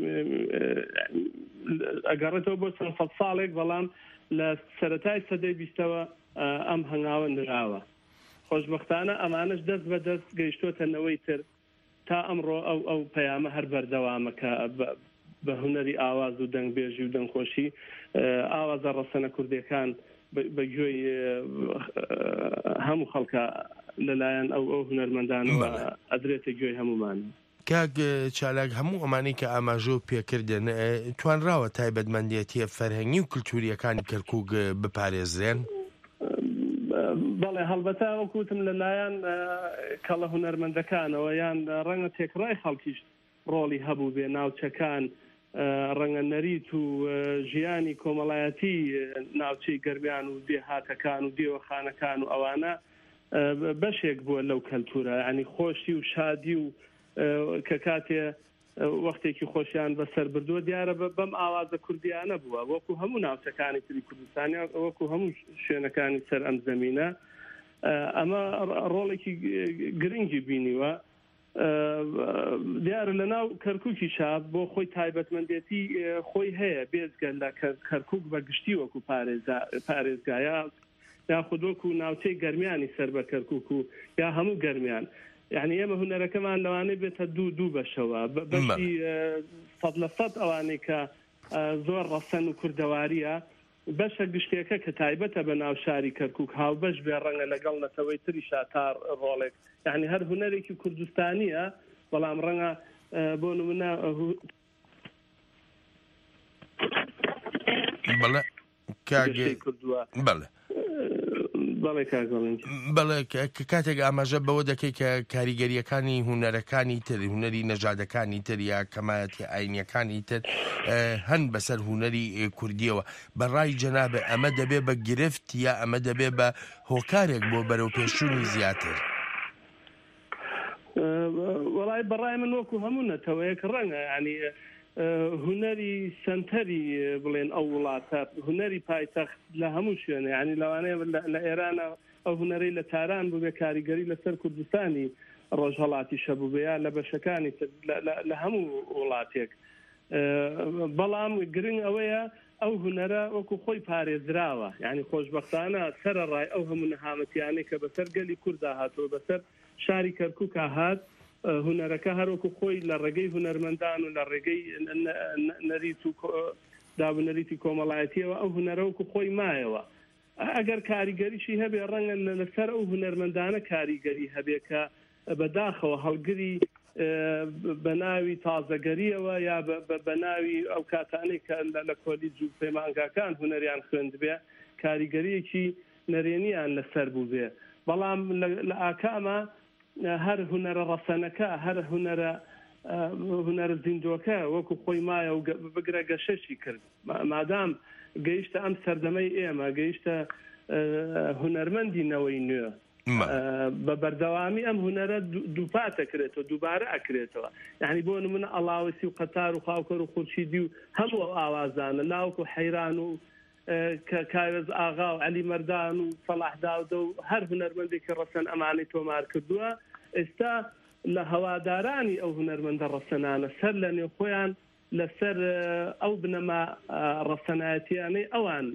ئەگەڕێتەوە بۆ چەند سەد ساڵێک بەڵام لە سەرەتای سەدەی بیستەوە ئەم هەنگاوە نراوە. خۆشبەختانە ئەمانش دەست بە دەست گەیشتۆتەنەوەی تر تا ئەمڕۆ ئەو پەیامە هەر بەردەوامەکە بە هونەری ئاواز و دەنگبێژی و دەنگخۆشی ئاوازە ڕەسەنە کوردیەکان بەگوێی هەموو خەڵکە لەلایەن ئەو هونەرمەندانەوە ئەدرێتە گوێی هەمومان. کاک چالاک هەموو ئەمانەی کە ئاماژە پێکردن توانراوە تایبەتمەندێتیە فەرهەنگی و کلتوریەکانی کەرکووک بپارێزرێن؟ بەڵێ هەڵبەتە وەکوتم لەلایەن کەڵە هونەرمەندەکانەوە یان ڕەنگە تێکڕای خەڵکیش ڕۆڵی هەبوو بێ ناوچەکان ڕەنگە نەریت و ژیانی کۆمەڵایەتی ناوچەی گەرمیان و دێهاتەکان و دێوەخانەکان و ئەوانە بەشێک بووە لەو کەلتورە ینی خۆشی و شادی و کە کاتێ وەختێکی خۆشیان بەسەر بردووە دیارە بەم ئاوازە کوردیانە بووە وەکو هەموو ناوچەکانی تری کوردستانی وەکو هەموو شوێنەکانی سەر ئەم زەمینە ئەمە ڕۆڵێکی گرنگی بینیوە. دیارە لە ناو کەرکووکی شاب بۆ خۆی تایبەتمەندێتی خۆی هەیە بێزگە لە کەرکووک بەگشتی وەکو پارێزگایە یاخود وەکو ناوچەی گەرمیانی سەر بە کەرکووک و یا هەموو گەرمیان. یعنی ئێمە هونەرەکەمان لەوانەیە بێتە دوو بەشەوە بەشی 100% ئەوانەی کە زۆر ڕەسەن و کوردەواریە بەشە گشتێکە کە تایبەتە بە ناو شاری کەرکووک هاوبەش بێ ڕەنگە لەگەڵ نەتەوەی تری شاتار ڕۆڵێک یعنی هەر هونەرێکی کوردستانیە بەڵام ڕەنگە بۆ نمونە بەڵێ بەڵێ کاتێک ئاماژە بەوە دەکەی کە کاریگەریەکانی هونەرەکانی تر هونەری نەژادەکانی تر یا کەمایەتی ئاینیەکانی تر هەن بەسەر هونەری کوردیەوە بەڕای جەنابێ ئەمە دەبێ بە گرفت یا ئەمە دەبێ بە هۆکارێک بۆ بەرەو پێشوونی زیاتر؟ وەڵای بەڕای من وەکو هەموو نەتەوەیەک ڕەنگە ینی هونەری سنتەری بڵێن ئەو وڵاتە هونەری پایتەخت لە هەموو شوێنە ینی لەوانەیە لە ئێرانە ئەو هونەرەی لە تاران بوو بێ کاریگەری لەسەر کوردستانی ڕۆژهەڵاتی شەبوو بێ یا لە بەشەکانی لە هەموو وڵاتێک بەڵام گرنگ ئەوەیە ئەو هونەرە وەکو خۆی پارێزراوە یعنی خۆشبەختانە سەرەڕای ئەو هەموو نەهامەتیانەی کە بەسەر گەلی کووردا هاتەوە بەسەر شاری کەرکووک هات هونەرەکە هەروەکو خۆی لە ڕێگەی هونەرمەندان و لە ڕێگەی نەریت و دابنەریتی کۆمەڵایەتیەوە ئەو هونەرەوەکو خۆی مایەوە ئەگەر کاریگەریشی هەبێ ڕەنگە لەسەر ئەو هونەرمەندانە کاریگەری هەبێ کە بەداخەوە هەڵگری بە ناوی تازەگەریەوە یا بە ناوی ئەو کاتانەی کە لە کۆلیج و پەیمانگاکان هونەریان خوێند بێ کاریگەریەکی نەرێنیان لەسەر بوو بێ بەڵام لە ئاکامە هەر هونەرە ڕەسەنەکە هەر هونەرە زیندوەکە وەکو خۆی مایە و بگرە گەشەشی کرد مادام گەیشتە ئەم سەردەمەی ئێمە گەیشتە هونەرمەندی نەوەی نوێ بە بەردەوامی ئەم هونەرە دووپات ئەکرێتەوە دووبارە ئەکرێتەوە یعنی بۆ نمونە ئەڵاوسی و قەتار و خاوکەر و خورشیدی و هەموو ئاوازانە لاوەکو حەیران و کاوێز ئاغا و عەلی مەردان و فەڵاح داودە و هەر هونەرمەندێکی ڕەسەن ئەمانەی تۆمار کردووە ئێستا لە هەوادارانی ئەو هونەرمەندە ڕەسەنانە سەر لە نێو خۆیان لەسەر ئەو بنەما ڕەسەنایەتیانەی ئەوان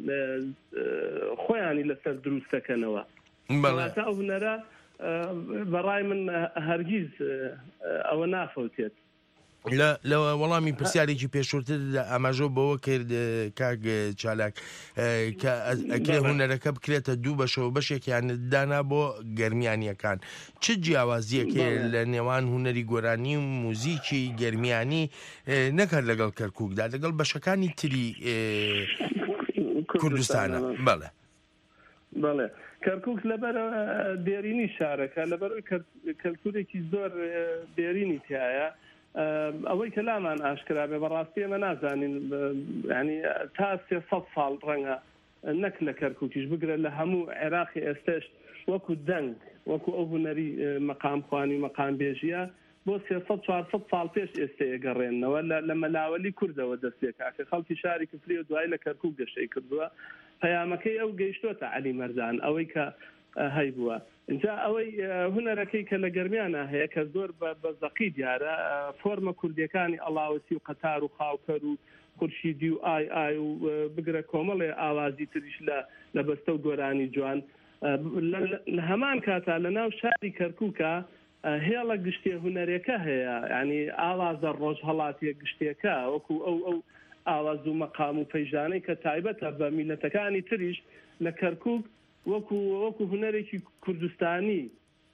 خۆیانی لەسەر دروستەکەنەوە واتە ئەو هونەرە بەڕای من هەرگیز ئەوە نافەوتێت. لە وەڵامی پرسیارێکی پێشووتر ئاماژە بەوە کرد کاک چالاک کە ئەکرێ هونەرەکە بکرێتە دوو بەشەوە بەشێکیان دانا بۆ گەرمیانیەکان چ جیاوازیەکێ لە نێوان هونەری گۆرانی و موزیکی گەرمیانی نەکرد لەگەڵ کەرکووکدا لەگەڵ بەشەکانی تری کوردستانە؟ بەڵێ بەڵێ کەرکووک لەبەر دێرینی شارەکە لەبەر کەلتورێکی زۆر دێرینی تایە ئەوەی کە لامان ئاشکرا بێ بەڕاستی ئێمە نازانین ینی تا 300 ساڵ ڕەنگە نەک لە کەرکووکیش بگرە لە هەموو عێراقی ئێستش وەکو دەنگ وەکو ئەو هوەری مەقامخوانی مەقام بێژیە بۆ 300-400 ساڵ پێش ئێستا ئەگەڕێنەوە لە مەلاوەلی کوردەوە دەستێکا کە خەڵکی شاری کفری و دوای لە کەرکووک گەشەی کردووە پەیامەکەی ئەو گەیشتۆتە عەلی مەردان ئەوەی کە هەی بووە اینجا ئەوەی هونەرەکەی کە لە گەرمیانە هەیە کە زۆر بە زەقی دیارە فۆرمە کوردیەکانی ئەڵاوسی و قەتار و خاوکەر و خورشیدی و ئای و بگرە کۆمەڵێ ئاوازی تریش لە بەستە و گۆرانی جوان لە هەمان کاتا لە ناو شاری کەرکووکە هێڵە گشتێ هونەرێکە هەیە ینی ئاوازە ڕۆژ هەڵاتیە گشتێکە وەکو ئەو ئاواز و مەقام و پەیژانەی کە تایبەتە بە میلەتەکانی تریش لە کەرکووک وەکو هونەرێکی کوردستانی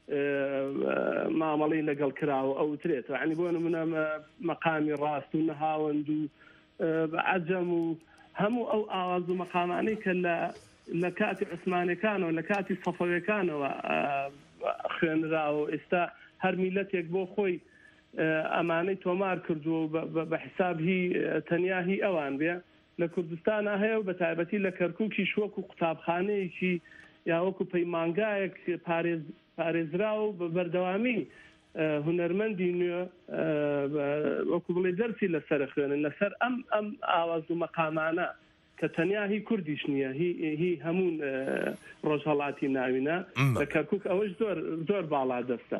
مامەڵی لەگەڵ کراوە ئەوترێت ینی بۆ نمونە مەقامی ڕاست و نەهاوەند و عەجەم و هەموو ئەو ئاواز و مەقامانەی کە لە کاتی عوسمانیەکانەوە لە کاتی سەفەویەکانەوە خوێنراوە ئێستا هەر میلەتێک بۆ خۆی ئەمانەی تۆمار کردووە بە حساب هی تەنیا هی ئەوان بێ لە کوردستانە هەیە و بە تایبەتی لە کەرکووکی شوەکو قوتابخانەیەکی یا وەکو پەیمانگایەک پارێزرا و بە بەردەوامی هونەرمەندی نوێ وەکو بڵێ دەرسی لەسەر خوێنن لەسەر ئەم ئاواز و مەقامانە کە تەنیا هی کوردیش نییە هی هەموو ڕۆژهەڵاتی ناوینە لە کەرکووک ئەوەش زۆر باڵا دەستە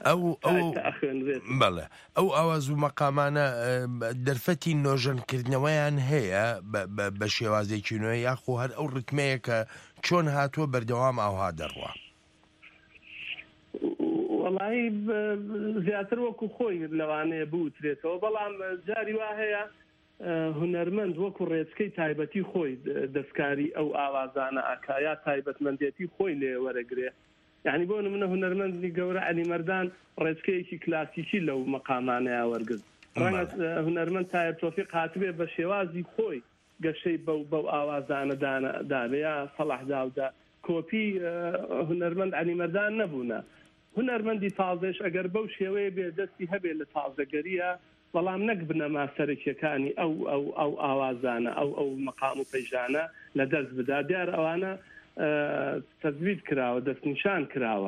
بەڵێ ئەو ئاواز و مەقامانە دەرفەتی نۆژەنکردنەوەیان هەیە بە شێوازێکی نوێ یاخۆ هەر ئەو ڕتمەیە کە چۆن هاتووە بەردەوام ئاوها دەڕوا وەڵی زیاتر وەکو خۆی لەوانەیە بوترێتەوە بەڵام جاری وا هەیە هونەرمەند وەکو ڕێچکەی تایبەتی خۆی دەستکاری ئەو ئاوازانە ئاکایا تایبەتمەندێتی خۆی لێ وەرەگرێ یعنی بۆ نمونە هونەرمەندی گەورە عەلی مەردان ڕێچکەیەکی کلاسیکی لەو مەقامانەیە وەرگرت ڕەنگە هونەرمەند تایر تۆفیق هاتبێ بە شێوازی خۆی گەشەی بەو ئاوازانە دابێ یا سەڵاح داودا کۆپی هونەرمەند عەلی مەردان نەبوونە هونەرمەندی تازەش ئەگەر بەو شێوەیە بێ دەستی هەبێ لە تازەگەریە بەڵام نەک بنەما سەرکیەکانی ئەو ئاوازانە ئەو مەقام و پەیژانە لە دەست بدا دیار ئەوانە تەزوید کراوە دەستنیشان کراوە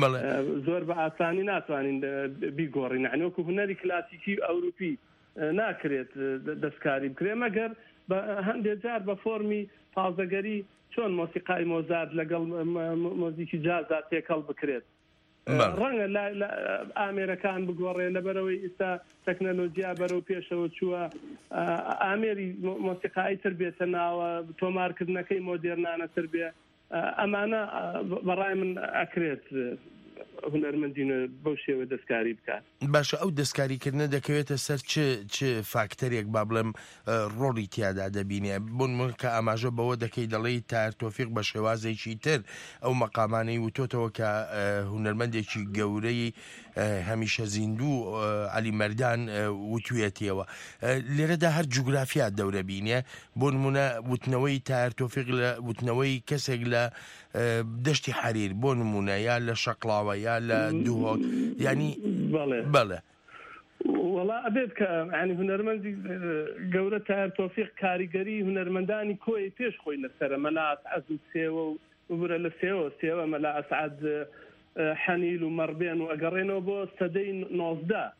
زۆر بە ئاسانی ناتوانین بیگۆڕین عنوەکو هونەری کلاسیکی ئەوروپی ناکرێت دەستکاری بکرێ مەگەر بە هەندێک جار بە فۆرمی تازەگەری چۆن مۆسیقای مۆزارت لەگەڵ مۆزیکی جازا تێکەڵ بکرێت ڕەنگە ئامێرەکان بگۆڕێ لەبەرەوەی ئێستا تەکنەلۆجیا بەرەو پێشەوە چووە ئامێری مۆسیقایی تر بێتە ناوە تۆمارکردنەکەی مۆدێرنانە تر بێ ئەمانە بەڕای من ئەکرێت هونەرمەندی بەو شێوە دەستکاری بکات باشە ئەو دەستکاریکردنە دەکەوێتە سەر چ فاکتەرێک با بڵێم ڕۆڵی تیادا دەبینێ بوون کە ئاماژە بەوە دەکەی دەڵێی تایر تۆفیق بە شێوازێکی تر ئەو مەقامانەی وتۆتەوە کە هونەرمەندێکی گەورەی هەمیشە زیندوو عەلی مەردان وتوێتیەوە لێرەدا هەر جوگرافیا دەورە بینێ بۆ نمونە وتنەوەی تایر تۆفیق لە وتنەوەی کەسێک لە دەشتی حەریر بۆ نمونە یا لە شەقڵاوە یا لە دووهۆک ینی بەڵێ وەڵا ئەبێت کە ینی هونەرمەندی گەورە تایر تۆفیق کاریگەری هونەرمەندانی کۆی پێش خۆی لەسەرە مەلا ئەسعەد و سێوە و ببرە لە سێوە مەلا ئەسعەد حەنیل و مەڕبێن و ئەگەڕێنەوە بۆ سەدەی 19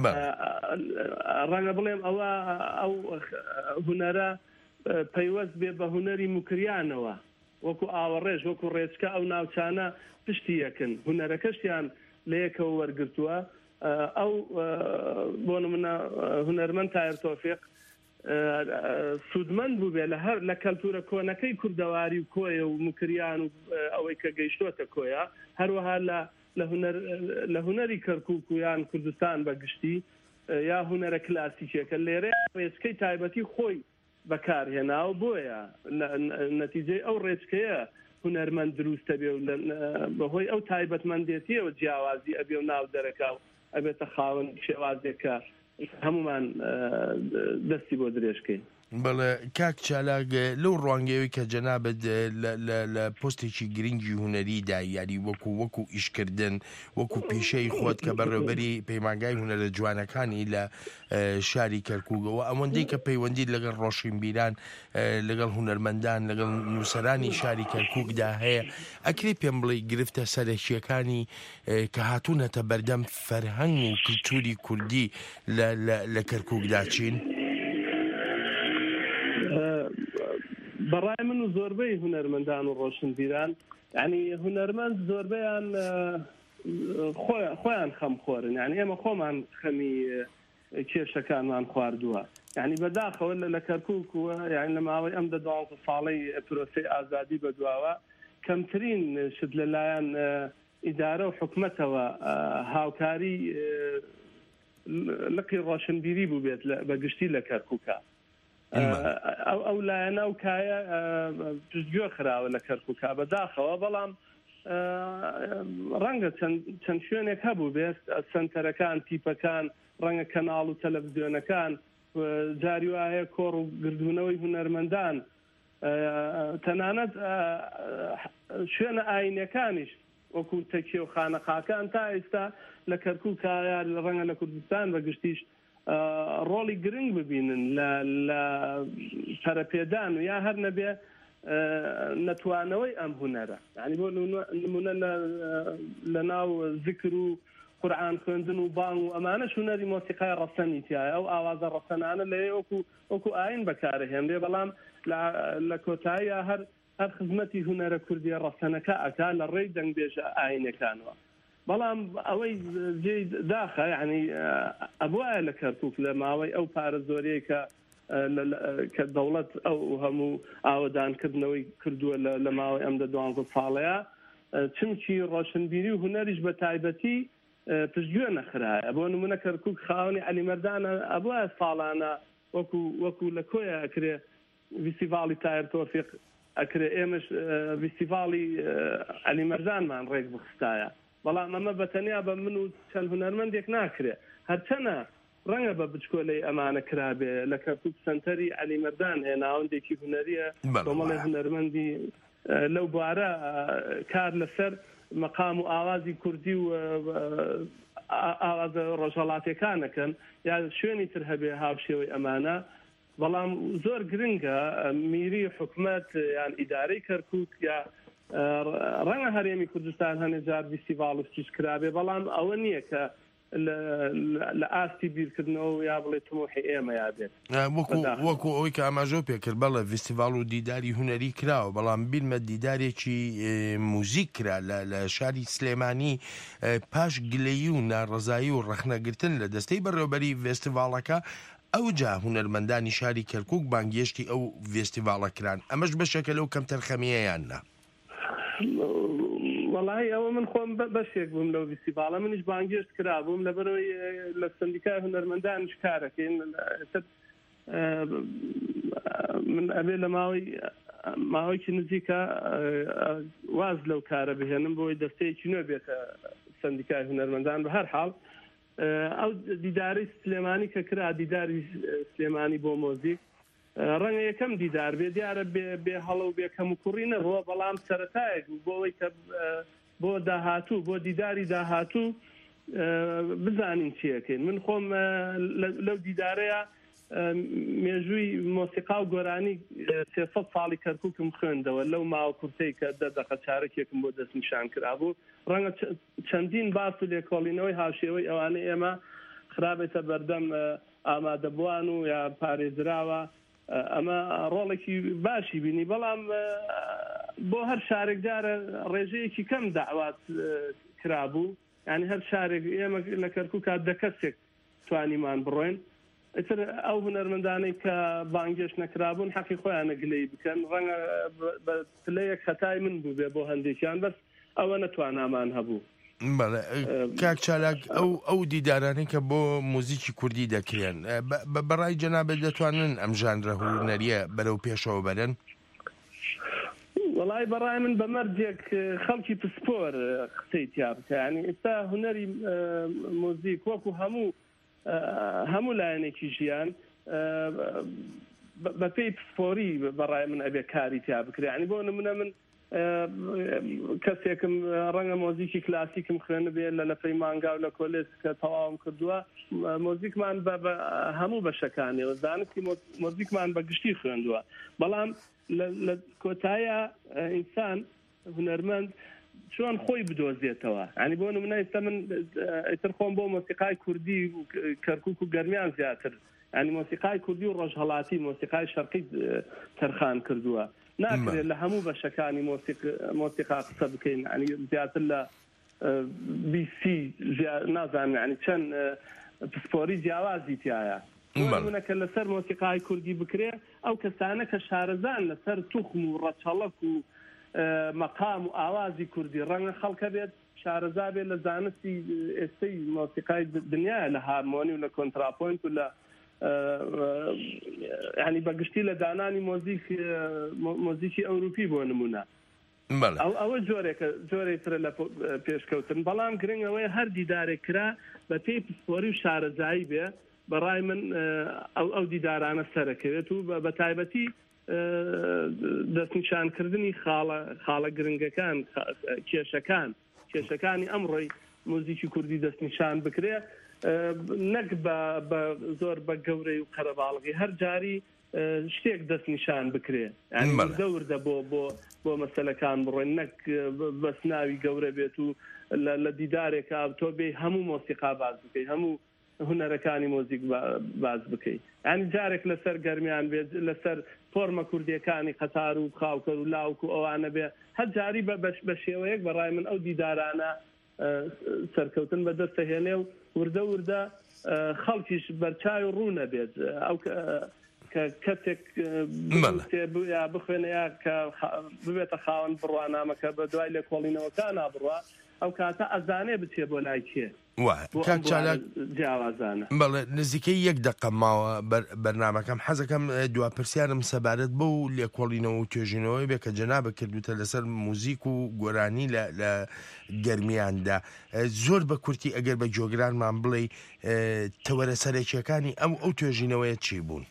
ڕەنگە بڵێم ئەوە ئەو هونەرە پەیوەست بێ بە هونەری موکریانەوە وەکو ئاوەڕێژ وەکو ڕێچکە ئەو ناوچانە پشتی یەکن هونەرەکەشیان لە یەکەوە وەرگرتووە ئەو بۆ نمونە هونەرمەند تایر تۆفیق سوودمەند بوو بێ لە کەلتورە کۆنەکەی کوردەواری و کۆیە و موکریان و ئەوەی کە گەیشتۆتە کۆیە هەروەها لە هونەری کەرکووک و یان کوردستان بەگشتی یا هونەرە کلاسیکێکە لێرە ڕێچکەی تایبەتی خۆی بەکارهێناوە بۆیە نەتیجەی ئەو ڕێچکەیە هونەرمەند دروستە بێ و بەهۆی ئەو تایبەتمەندێتیەوە جیاوازی ئەبێ و ناو دەرەکا و ئەبێتە خاوەن شێوازێکە هەمومان دەستی بۆ درێژکەین بەڵێ کاک چالاک لەو ڕوانگەوەی کە جەنابەت لە پۆستێکی گرنگی هوەریدا یاری وەکو ئیشکردن وەکو پیشەی خۆت کە بەڕێوەبەری پەیمانگای هوەرە جوانەکانی لە شاری کەرکووکەوە ئەوەندەی کە پەیوەندیت لەگەڵ ڕۆشنبیران لەگەڵ هوەرمەندان لەگەڵ نووسەرانی شاری کەرکووکدا هەیە ئەکرێ پێم بڵێ گرفتە سەرەکیەکانی کە هاتوونەتە بەردەم فەرهەنگ و کلتوری کوردی لە کەرکووکدا چین؟ بەڕای من و زۆربەی هونەرمەندان و ڕۆشنبیران یعنی هونەرمەند زۆربەیان خۆیان خەمخۆرن یعنی ئێمە خۆمان خەمی کێشەکانمان خواردووە یعنی بەداخەوە لە کەرکووکووە یعنی لە ماوەی ئەم 12 ساڵەی پرۆسەی ئازادی بەدواوە کەمترین شت لەلایەن ئیدارە و حکومەتەوە هاوکاری لقی ڕۆشنبیری بوو بێت بەگشتی لە کەرکووکە ئەو لایەنە و کایە پشتگوێ خراوە لە کەرکووکە بەداخەوە بەڵام ڕەنگە چەند شوێنێک هەبوو بێت سنتەرەکان تیپەکان ڕەنگە کەناڵ و تەلەڤیزیۆنەکان جاری وایە کۆڕ و گردوونەوەی هونەرمەندان تەنانەت شوێنە ئاینەکانیش وەکو تەکیە و خانەقاکان تا ئێستا لە کەرکووکە لە ڕەنگە لە کوردستان بەگشتیش ڕۆڵی گرنگ ببینن لە پەرەپێدان و یا هەر نەبێ نەتوانەوەی ئەم هونەرە یعنی بۆ نمونە لە ناو ذکر و قورئان خوێندن و بانگ و ئەمانەش هونەری مۆسیقای ڕەسەنی تایە ئەو ئاوازە ڕەسەنانە لەوێ وەکو ئاین بەکارهێنرێ بەڵام لە کۆتاییە هەر خزمەتی هونەرە کوردیە ڕەسەنەکە ئەکا لە ڕێی دەنگبێژە ئاینەکانەوە بەڵام ئەوەی جێی داخە یعنی ئەبوایە لە کەرکووک لە ماوەی ئەو پارە زۆرەیە کە دەوڵەت ئەو هەموو ئاوەدانکردنەوەی کردووە لە ماوەی ئەم 12 ساڵەیە چمکی ڕۆشنبیری و هونەریش بە تایبەتی پشتگوێ نەخرایە بۆ نمونە کەرکووک خاوەنی عەلیمەردانە ئەبوایە ساڵانە وەکو لە کۆیە ئەکرێ فیستیڤاڵی تایر تۆفیق ئەکرێ ئێمەش فیستیڤاڵی عەلیمەردانمان ڕێک بخستایە بەڵام ئەمە بەتەنیا بە من و چەند هونەرمەندێک ناکرێ هەرچەنە ڕەنگە بە بچکۆلەی ئەمانە کرابێ لە کەرکووک سەنتەری عەلیمەردان هەیە ناوەندێکی هونەریە کۆمەڵی هونەرمەندی لەو بوارە کار لەسەر مەقام و ئاوازی کوردی و ئاوازە ڕۆژهەڵاتیەکانەکەن یا شوێنی تر هەبێ هاوشێوەی ئەمانە بەڵام زۆر گرنگە میری حکومەت یان ئیدارەی کەرکووک یا ڕەنگە هەرێمی کوردستان هەنێ جار فیستیڤاڵشتیش کرابێ بەڵام ئەوە نییە کە لە ئاستی بیرکردنەوە یا بڵێ تمۆحی ئێمە یابێت وەکو ئەوەی کە ئاماژۆ پێکرد بەڵێ فیستیڤاڵ و دیداری هوەری کراوە بەڵام بیلمە دیدارێکی موزیک کرا لە شاری سلێمانی پاش گلەیی و ناڕەزایی و ڕەخنەگرتن لە دەستەی بەڕێوەبەری فێستیڤاڵەکە ئەو جا هونەرمەندانی شاری کەرکووک بانگێشتی ئەو فێستیڤاڵە کران ئەمەش بەشێکە لەو کەم تەرخەمیەیاننا وەڵی ئەوە من خۆم بەشێک بووم لەو فیستیڤاڵە منیش بانگێشت کرابووم لەبەرەوەی لە سندیکای هونەرمەندانش کارەکەین من ئەبێ لە ماوەیەکی نزیکە واز لەو کارە بهێنم بۆی دەستەیەکی نوێ بێتە سندیکای هونەرمەندان بە هەر حاڵ ئەو دیداری سلێمانی کە کرا دیداری سلێمانی بۆ مۆزیک ڕەنگە یەکەم دیدار بێ دیارە بێ هەڵە و بێ کەم و کوڕی نەبووە بەڵام سەرەتایەک بۆ ئەوەی کە بۆ داهاتوو بۆ دیداری داهاتوو بزانین چیەکەین من خۆم لەو دیدارەیە مێژووی مۆسیقا و گۆرانی 300 ساڵی کەرکووکم خوێندەوە لەو ماوە کورتەی کە دەقە چارەکێکم بۆ دەستنیشان کرابوو ڕەنگە چەندین باس و لێکۆڵینەوەی هاوشێوەی ئەوانەی ئێمە خرابێتە بەردەم ئامادەبووان و یا پارێزراوە ئەمە ڕۆڵێکی باشی بینی بەڵام بۆ هەر شارێک جارە ڕێژەیەکی کەم داوات کرابوو یعنی هەر شارێک ئێمە لە کەرکووکە دەکەسێک توانیمان بڕۆین ئەتر ئەو هونەرمەندانەی کە بانگێش نەکرابوون حەقی خۆیانە گلەی بکەن ڕەنگە بە پلەیەک خەتای من بوو بێ بۆ هەندێکیان بەس ئەوە نەتوانامان هەبوو کاک چالاک ئەو دیدارانی کە بۆ موزیکی کوردی دەکرێن بەڕای جەنابەت دەتوانن ئەم ژانرە هونەریە بەرەو پێشەوە بەرن وەڵای بەڕای من بەمەرجێک خەڵکی پسپۆر قسەی تیا بکە ینی ئێستا هونەری مۆزیک وەکو هەموو لایەنێکی ژیان بە پێی پسپۆری بەڕای من ئەبێ کاری تیا بکرێ ینی بۆ نمونە من کەسێکم ڕەنگە مۆزیکی کلاسیکم خوێنە بێ لە لەپەی مانگا و لە کۆلێج کە تەواوم کردووە مۆزیکمان بە هەموو بەشەکانی زانستی مۆزیکمان بە گشتی خوێندووە بەڵام لە کۆتایە ئینسان هونەرمەند چۆن خۆی بدۆزێتەوە ینی بۆ نمونە ئێستا من ئیتر خۆم بۆ مۆسیقای کوردی و کەرکووک و گەرمیان زیاتر ینی مۆسیقای کوردی و ڕۆژهەڵاتی مۆسیقای شەرقی تەرخان کردووە ناکرێت لە هەموو بەشەکانی مۆسیقا قسە بکەین ینی زیاتر لە بیسی نازانم ینی چەند پسپۆری جیاوازی تایە منەکە لەسەر مۆسیقای کوردی بکرێ ئەو کەسانە کە شارەزان لەسەر توخم و ڕەچەڵک و مەقام و ئاوازی کوردی ڕەنگە خەڵکە بێت شارەزا بێت لە زانستی ئێستای مۆسیقای دنیاە لە هارمۆنی و لە کۆنتراپۆینت و لە ینی بەگشتی لە دانانی مۆزیکی ئەوروپی بۆ نمونە ئەوە جۆرێکترە لە پێشکەوتن بەڵام گرنگەوەی هەر دیدارێک کرا بە پێی پسپۆری و شارەزایی بێ بەڕای من ئەو دیدارانە سەرەکەوێت و بە تایبەتی دەستنیشانکردنی خاڵە گرنگەکان کێشەکانی ئەمڕۆی مۆزیکی کوردی دەستنیشان بکرێ نەک بە زۆر بە گەورەی و قەرەباڵغی هەر جاری شتێک دەستنیشان بکرێ دەوردە بۆ مەسەلەکان بڕۆین نەک بەسناوی گەورە بێت و لە دیدارێکە تۆ بێ هەموو مۆسیقا باز بکەی هەموو هونەرەکانی مۆزیک باز بکەیت ینی جارێک لەسەر گەرمیان بێت لەسەر فۆرمە کوردیەکانی قەتار و خاوکەر و لاوک و ئەوانە بێ هەر جاری بە شێوەیەک بەڕای من ئەو دیدارانە سەرکەوتن بەدەستەهێنێ و وردە خەڵکیش بەرچاوی ڕوو نەبێت ئەو کە کەسێک یا بخوێنە یا کە ببێتە خاوەن بڕوانامەکە بە دوای لێ کۆڵینەوەکان نابڕوە ئەو کاتە ئەزانێ بچێ بۆ لای کێ جیاوازانە بەڵێ نزیکەی 1 دقە ماوە بەرنامەکەم حەزەکەم دوپرسیارم سەبارەت بە و لێکۆڵینەوە و توێژینەوەی بێ کە جەنابە کردوتە لەسەر موزیک و گۆرانی لە گەرمیاندا زۆر بە کورتی ئەگەر بە جۆگرانمان بڵێ تەوەرە سەرەکیەکانی ئەو توێژینەوەیە چی بوون؟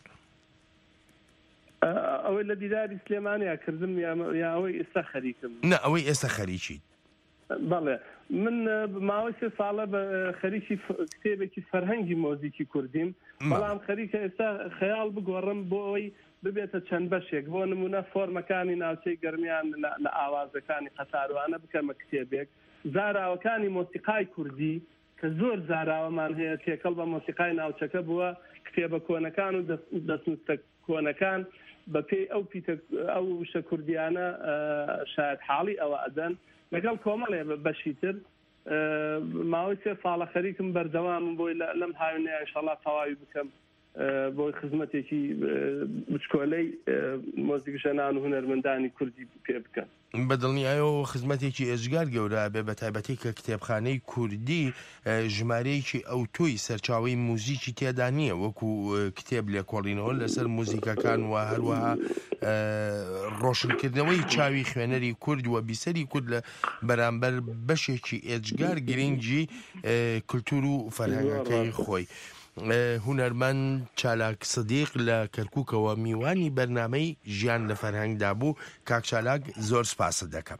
ئەوەی لە دیداری سلێمانیا کردم یا ئەوەی ئێستا خەریکم؟ نە ئەوەی ئێستا خەریکیت. بەڵێ من ماوەی 3 ساڵە بە خەریکی کتێبێکی فەرهەنگی مۆزیکی کوردیم بەڵام خەریکە ئێستا خەیاڵ بگۆڕم بۆ ئەوەی ببێتە چەند بەشێک بۆ نمونە فۆرمەکانی ناوچەی گەرمیان لە ئاوازەکانی قەتاروانە بکەمە کتێبێک زاراوەکانی مۆسیقای کوردی کە زۆر زاراوەمان هەیە تێکەڵ بە مۆسیقای ناوچەکە بووە کتێبە کۆنەکان و دەستنووسە کۆنەکان بە پێی ئەو وشە کوردیانە شاید حاڵی ئەوە ئەدەن لەگەڵ کۆمەڵێ بەشی تر ماوەی 3 ساڵە خەریکم بەردەوامم بۆی لەم هاوێنەیە ئینشەڵڵا تەواوی بکەم بۆی خزمەتێکی بچکۆلەی مۆزیک ژەنان و هونەرمەندانی کوردی پێ بکەن. بەدڵنیایەوە خزمەتێکی ئێجگار گەورە بێ بە تایبەتی کە کتێبخانەی کوردی ژمارەیەکی ئەو تۆی سەرچاوی موزیکی تێدا نییە وەکو کتێب لێکۆڵینەوە لەسەر موزیکەکان و هەروەها ڕۆشنکردنەوەی چاوی خوێنەری کورد و بیسەری کورد لە بەرامبەر بەشێکی ئێجگار گرنگی کولتور و فەرهەنگەکەی خۆی. هونەرمەند چالاک سدیق لە کەرکووکەوە میوانی بەرنامەی ژیان لە فەرهەنگدا بوو. کاک چالاک زۆر سپاست دەکەم.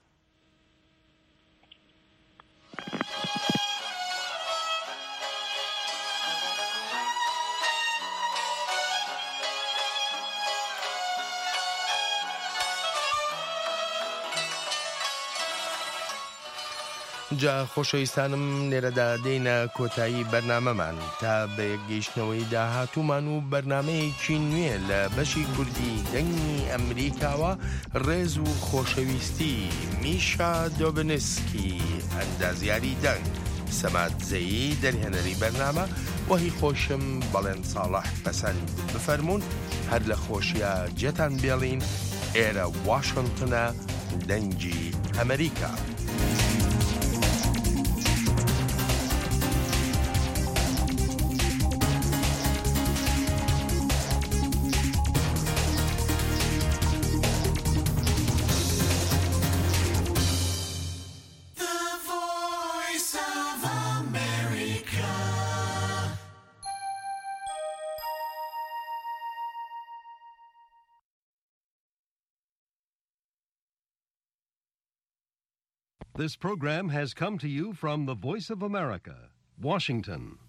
جا خۆشەویستانم لێرەدا دێنە کۆتایی بەرنامەمان تا بە یەکگەیشتنەوەی داهاتوومان و بەرنمەیەکی نوێ لە بەشی کوردی دەنگی ئەمریکاوە ڕێز و خۆشەویستی میشا دۆبنسکی ئەندازیاری دەنگ سەماتزەیی دەرهێنەری بەرنامە وەهی خۆشم بەڵێن ساڵح پەسەند بفەرمونون هەر لە خۆشیە جێتان بێڵین ئێرە واشنگتنە دەنگی ئەمریکا. This program has come to you from the Voice of America, Washington.